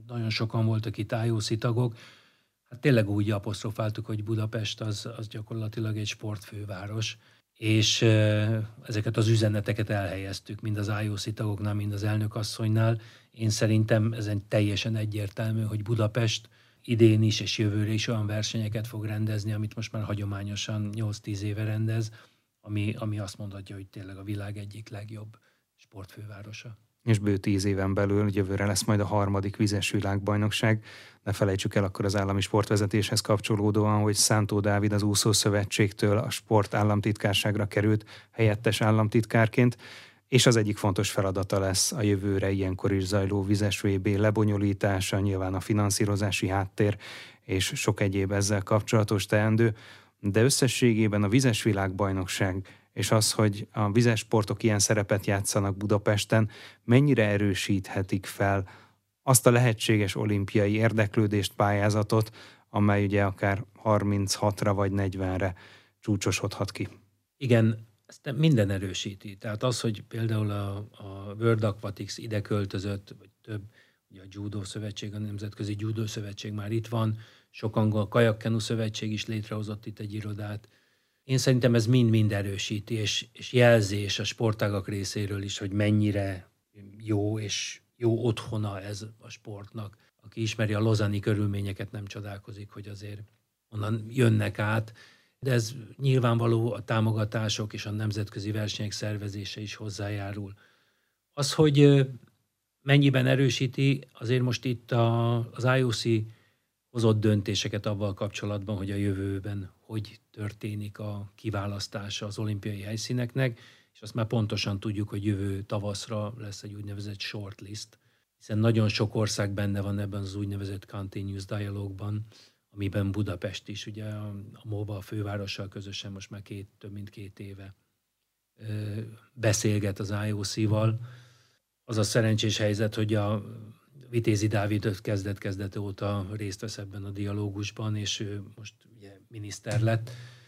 nagyon sokan voltak itt i o cé tagok, hát tényleg úgy apostrofáltuk, hogy Budapest az, az gyakorlatilag egy sportfőváros, és ezeket az üzeneteket elhelyeztük, mind az i o cé tagoknál, mind az elnökasszonynál. Én szerintem ezen teljesen egyértelmű, hogy Budapest idén is és jövőre is olyan versenyeket fog rendezni, amit most már hagyományosan nyolc-tíz éve rendez, ami, ami azt mondhatja, hogy tényleg a világ egyik legjobb sportfővárosa. És bő tíz éven belül jövőre lesz majd a harmadik vizes világbajnokság. Ne felejtsük el akkor az állami sportvezetéshez kapcsolódóan, hogy Szántó Dávid az úszószövetségtől a sport államtitkárságra került helyettes államtitkárként, és az egyik fontos feladata lesz a jövőre ilyenkor is zajló vizes vé bé lebonyolítása, nyilván a finanszírozási háttér és sok egyéb ezzel kapcsolatos teendő, de összességében a vizes világbajnokság és az, hogy a vizes sportok ilyen szerepet játszanak Budapesten, mennyire erősíthetik fel azt a lehetséges olimpiai érdeklődést, pályázatot, amely ugye akár harminchatra vagy negyvenre csúcsosodhat ki. Igen, ezt minden erősíti. Tehát az, hogy például a, a World Aquatics ide költözött, vagy több, ugye a Judo Szövetség, a Nemzetközi Judo Szövetség már itt van, sokan a Kajakkenu Szövetség is létrehozott itt egy irodát. Én szerintem ez mind-mind erősíti, és, és jelzés a sportágak részéről is, hogy mennyire jó és jó otthona ez a sportnak. Aki ismeri a lozani körülményeket, nem csodálkozik, hogy azért onnan jönnek át, de ez nyilvánvaló, a támogatások és a nemzetközi versenyek szervezése is hozzájárul. Az, hogy mennyiben erősíti, azért most itt a, az i o cé hozott döntéseket avval kapcsolatban, hogy a jövőben hogy történik a kiválasztása az olimpiai helyszíneknek, és azt már pontosan tudjuk, hogy jövő tavaszra lesz egy úgynevezett shortlist, hiszen nagyon sok ország benne van ebben az úgynevezett Continuous Dialogue-ban, amiben Budapest is, ugye a, a MOBA fővárossal közösen most már két, több mint két éve ö, beszélget az i o cé-val. Az a szerencsés helyzet, hogy a Vitézi Dávid kezdet-kezdete óta részt vesz ebben a dialógusban, és ő most ugye miniszter lett,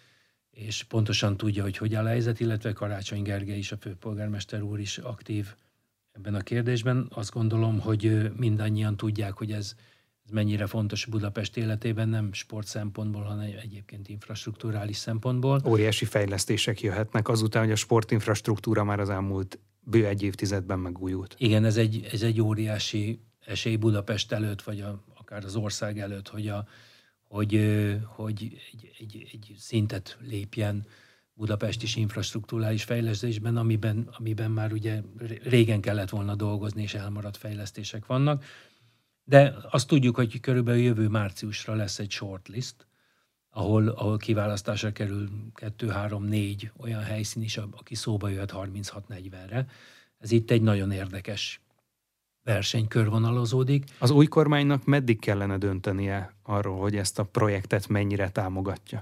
és pontosan tudja, hogy hogy áll a helyzet, illetve Karácsony Gergely is, a főpolgármester úr is aktív ebben a kérdésben. Azt gondolom, hogy mindannyian tudják, hogy ez, ez mennyire fontos Budapest életében, nem sport szempontból, hanem egyébként infrastrukturális szempontból. Óriási fejlesztések jöhetnek azután, hogy a sportinfrastruktúra már az elmúlt bő egy évtizedben megújult. Igen, ez egy, ez egy óriási esély Budapest előtt, vagy a, akár az ország előtt, hogy, a, hogy, hogy egy, egy, egy szintet lépjen Budapest is infrastruktúrális fejlesztésben, amiben, amiben már ugye régen kellett volna dolgozni, és elmaradt fejlesztések vannak. De azt tudjuk, hogy körülbelül jövő márciusra lesz egy shortlist, ahol, ahol kiválasztásra kerül kettő, három, négy olyan helyszín is, aki szóba jöhet harminchat negyvenre. Ez itt egy nagyon érdekes verseny körvonalazódik. Az új kormánynak meddig kellene döntenie arról, hogy ezt a projektet mennyire támogatja?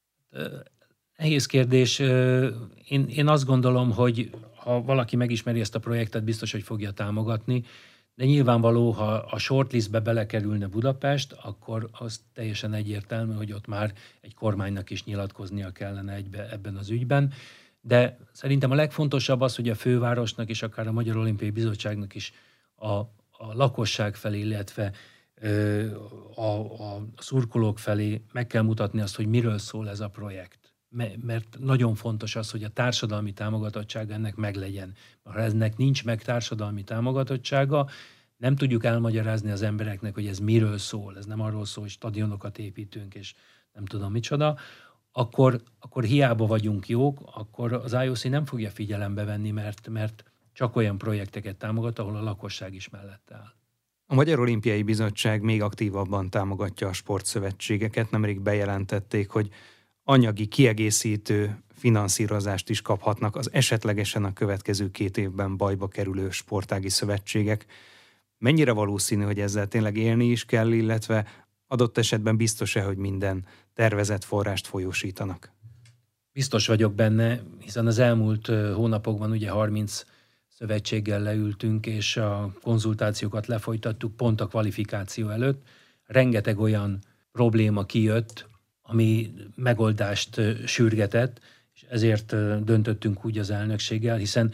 Nehéz kérdés. Én, én azt gondolom, hogy ha valaki megismeri ezt a projektet, biztos, hogy fogja támogatni, de nyilvánvaló, ha a shortlistbe belekerülne Budapest, akkor az teljesen egyértelmű, hogy ott már egy kormánynak is nyilatkoznia kellene egybe, ebben az ügyben. De szerintem a legfontosabb az, hogy a fővárosnak és akár a Magyar Olimpiai Bizottságnak is a, a lakosság felé, illetve ö, a, a szurkolók felé meg kell mutatni azt, hogy miről szól ez a projekt. Mert nagyon fontos az, hogy a társadalmi támogatottsága ennek meglegyen. Ha ennek nincs meg társadalmi támogatottsága, nem tudjuk elmagyarázni az embereknek, hogy ez miről szól. Ez nem arról szól, hogy stadionokat építünk, és nem tudom micsoda. Akkor, akkor hiába vagyunk jók, akkor az i o cé nem fogja figyelembe venni, mert, mert csak olyan projekteket támogat, ahol a lakosság is mellette áll. A Magyar Olimpiai Bizottság még aktívabban támogatja a sportszövetségeket. Nemrég bejelentették, hogy anyagi kiegészítő finanszírozást is kaphatnak az esetlegesen a következő két évben bajba kerülő sportági szövetségek. Mennyire valószínű, hogy ezzel tényleg élni is kell, illetve adott esetben biztos-e, hogy minden tervezett forrást folyósítanak? Biztos vagyok benne, hiszen az elmúlt hónapokban ugye harminc szövetséggel leültünk, és a konzultációkat lefolytattuk pont a kvalifikáció előtt. Rengeteg olyan probléma kijött, ami megoldást sürgetett, és ezért döntöttünk úgy az elnökséggel, hiszen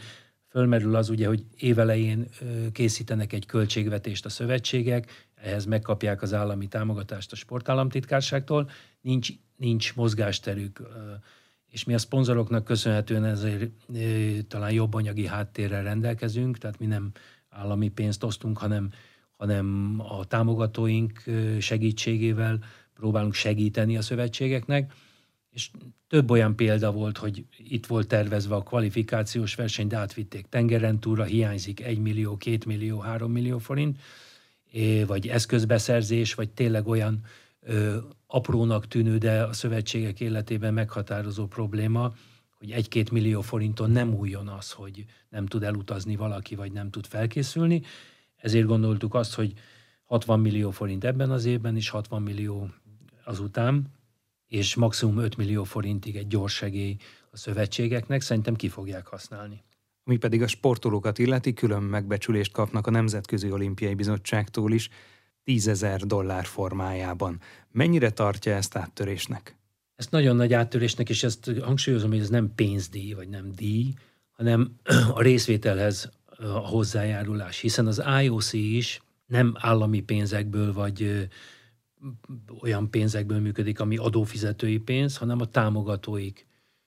fölmerül az ugye, hogy évelején készítenek egy költségvetést a szövetségek, ehhez megkapják az állami támogatást a sportállamtitkárságtól, nincs, nincs mozgásterük, és mi a szponzoroknak köszönhetően ezért talán jobb anyagi háttérrel rendelkezünk, tehát mi nem állami pénzt osztunk, hanem, hanem a támogatóink segítségével próbálunk segíteni a szövetségeknek, és több olyan példa volt, hogy itt volt tervezve a kvalifikációs verseny, de átvitték tengeren túlra, hiányzik egy millió, két millió, három millió forint, vagy eszközbeszerzés, vagy tényleg olyan ö, aprónak tűnő, de a szövetségek életében meghatározó probléma, hogy egy-két millió forinton nem újjon az, hogy nem tud elutazni valaki, vagy nem tud felkészülni. Ezért gondoltuk azt, hogy hatvan millió forint ebben az évben, és hatvan millió azután, és maximum öt millió forintig egy gyors segély a szövetségeknek, szerintem ki fogják használni. Ami pedig a sportolókat illeti, külön megbecsülést kapnak a Nemzetközi Olimpiai Bizottságtól is, tízezer dollár formájában. Mennyire tartja ezt áttörésnek? Ezt nagyon nagy áttörésnek, és ezt hangsúlyozom, hogy ez nem pénzdíj, vagy nem díj, hanem a részvételhez a hozzájárulás, hiszen az I O C is nem állami pénzekből, vagy olyan pénzekből működik, ami adófizetői pénz, hanem a támogatóik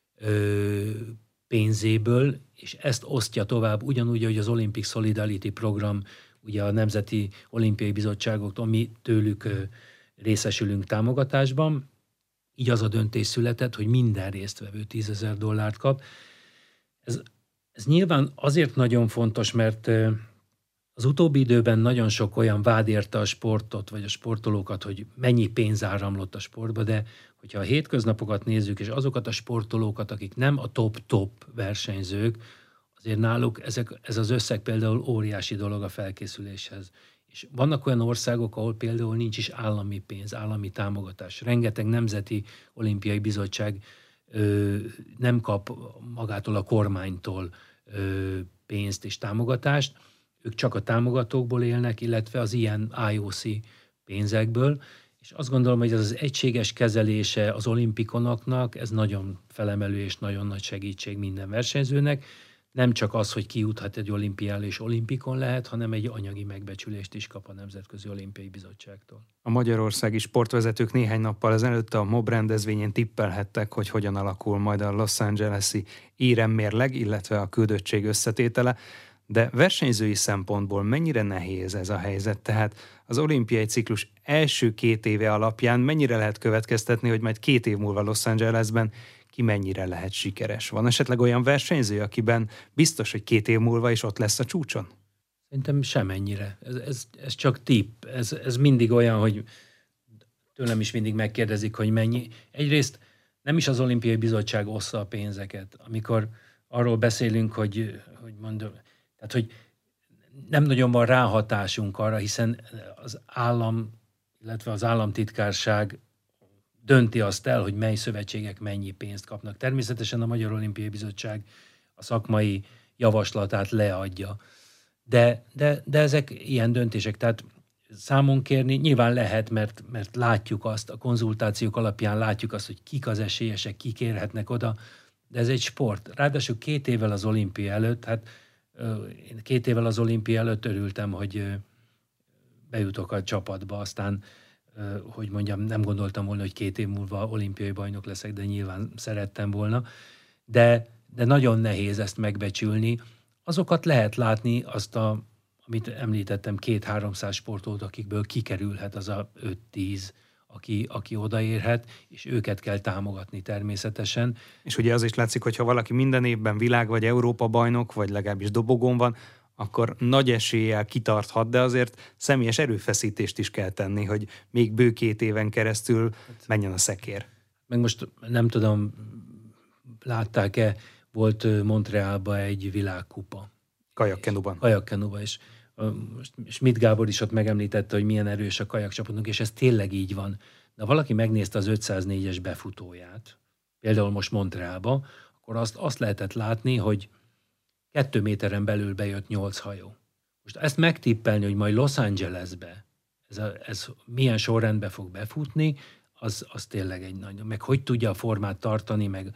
pénzéből, és ezt osztja tovább, ugyanúgy, hogy az Olympic Solidarity program, ugye a Nemzeti Olimpiai Bizottságoktól mi tőlük részesülünk támogatásban, így az a döntés született, hogy minden résztvevő tízezer dollárt kap. Ez, ez nyilván azért nagyon fontos, mert az utóbbi időben nagyon sok olyan vád érte a sportot, vagy a sportolókat, hogy mennyi pénz áramlott a sportba, de hogyha a hétköznapokat nézzük, és azokat a sportolókat, akik nem a top-top versenyzők, azért náluk ezek, ez az összeg például óriási dolog a felkészüléshez. És vannak olyan országok, ahol például nincs is állami pénz, állami támogatás. Rengeteg nemzeti olimpiai bizottság ö, nem kap magától a kormánytól ö, pénzt és támogatást, ők csak a támogatókból élnek, illetve az ilyen I O C pénzekből, és azt gondolom, hogy ez az egységes kezelése az olimpikonoknak, ez nagyon felemelő és nagyon nagy segítség minden versenyzőnek. Nem csak az, hogy kijuthat egy olimpiára és olimpikon lehet, hanem egy anyagi megbecsülést is kap a Nemzetközi Olimpiai Bizottságtól. A magyarországi sportvezetők néhány nappal ezelőtt a MOB rendezvényen tippelhettek, hogy hogyan alakul majd a Los Angeles-i éremmérleg, illetve a küldöttség összetétele. De versenyzői szempontból mennyire nehéz ez a helyzet? Tehát az olimpiai ciklus első két éve alapján mennyire lehet következtetni, hogy majd két év múlva Los Angelesben ki mennyire lehet sikeres? Van esetleg olyan versenyző, akiben biztos, hogy két év múlva is ott lesz a csúcson? Szerintem semennyire. Ez, ez, ez csak tipp. Ez, ez mindig olyan, hogy tőlem is mindig megkérdezik, hogy mennyi. Egyrészt nem is az Olimpiai Bizottság ossza a pénzeket. Amikor arról beszélünk, hogy, hogy mondom, tehát, hogy nem nagyon van ráhatásunk arra, hiszen az állam, illetve az államtitkárság dönti azt el, hogy mely szövetségek mennyi pénzt kapnak. Természetesen a Magyar Olimpiai Bizottság a szakmai javaslatát leadja. De, de, de ezek ilyen döntések, tehát számon kérni nyilván lehet, mert, mert látjuk azt, a konzultációk alapján látjuk azt, hogy kik az esélyesek, kik érhetnek oda, de ez egy sport. Ráadásul két évvel az olimpia előtt, hát én két évvel az olimpia előtt örültem, hogy bejutok a csapatba, aztán, hogy mondjam, nem gondoltam volna, hogy két év múlva olimpiai bajnok leszek, de nyilván szerettem volna. De, de nagyon nehéz ezt megbecsülni. Azokat lehet látni, azt a, amit említettem, két-háromszáz sportolót, akikből kikerülhet az a öt-tíz, aki, aki odaérhet, és őket kell támogatni természetesen. És ugye az is látszik, hogy ha valaki minden évben világ vagy Európa bajnok, vagy legalábbis dobogón van, akkor nagy eséllyel kitarthat, de azért személyes erőfeszítést is kell tenni, hogy még bő két éven keresztül menjen a szekér. Meg most nem tudom, látták-e, volt Montrealban egy világkupa. Kajakkenuban. Kajakkenuban, és Schmidt Gábor is ott megemlítette, hogy milyen erős a kajakcsapatunk, és ez tényleg így van. De ha valaki megnézte az ötszáznégyes befutóját, például most Montrealba, akkor azt, azt lehetett látni, hogy kettő méteren belül bejött nyolc hajó. Most ezt megtippelni, hogy majd Los Angelesbe ez, a, ez milyen sorrendbe fog befutni, az, az tényleg egy nagy. Meg hogy tudja a formát tartani, meg,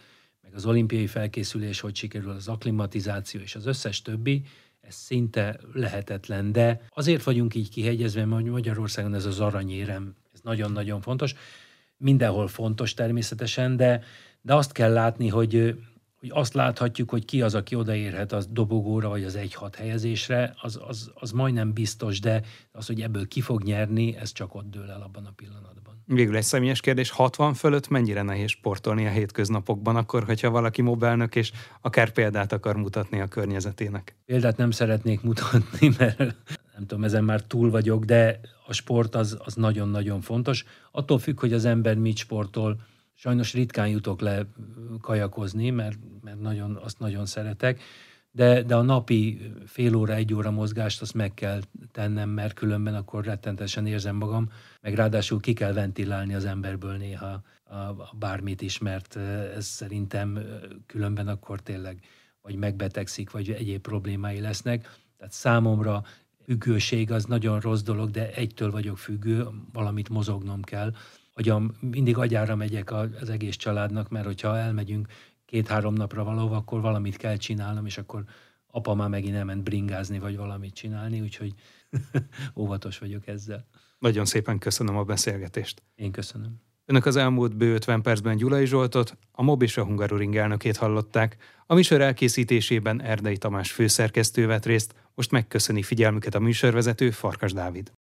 meg az olimpiai felkészülés, hogy sikerül az akklimatizáció és az összes többi, ez szinte lehetetlen, de azért vagyunk így kihegyezve, hogy Magyarországon ez az aranyérem, ez nagyon-nagyon fontos. Mindenhol fontos természetesen, de, de azt kell látni, hogy, hogy azt láthatjuk, hogy ki az, aki odaérhet az dobogóra, vagy az egy hat helyezésre, az, az, az majdnem biztos, de az, hogy ebből ki fog nyerni, ez csak ott dől el abban a pillanatban. Végül egy személyes kérdés, hatvan fölött mennyire nehéz sportolni a hétköznapokban, akkor, hogyha valaki mobelnök, és akár példát akar mutatni a környezetének? Példát nem szeretnék mutatni, mert nem tudom, ezen már túl vagyok, de a sport az, az nagyon-nagyon fontos. Attól függ, hogy az ember mit sportol. Sajnos ritkán jutok le kajakozni, mert, mert nagyon, azt nagyon szeretek, de, de a napi fél óra, egy óra mozgást azt meg kell tennem, mert különben akkor rettentesen érzem magam, meg ráadásul ki kell ventilálni az emberből néha a, a bármit is, mert ez szerintem különben akkor tényleg vagy megbetegszik, vagy egyéb problémái lesznek. Tehát számomra függőség az nagyon rossz dolog, de egytől vagyok függő, valamit mozognom kell. Agyam, mindig agyára megyek az egész családnak, mert hogyha elmegyünk két-három napra valahova, akkor valamit kell csinálnom, és akkor apa már megint elment bringázni, vagy valamit csinálni, úgyhogy óvatos vagyok ezzel. Nagyon szépen köszönöm a beszélgetést. Én köszönöm. Önök az elmúlt bő ötven percben Gyulai Zsoltot, a MOB és a Hungaroring elnökét hallották. A műsor elkészítésében Erdei Tamás főszerkesztő vett részt, most megköszöni figyelmüket a műsorvezető, Farkas Dávid.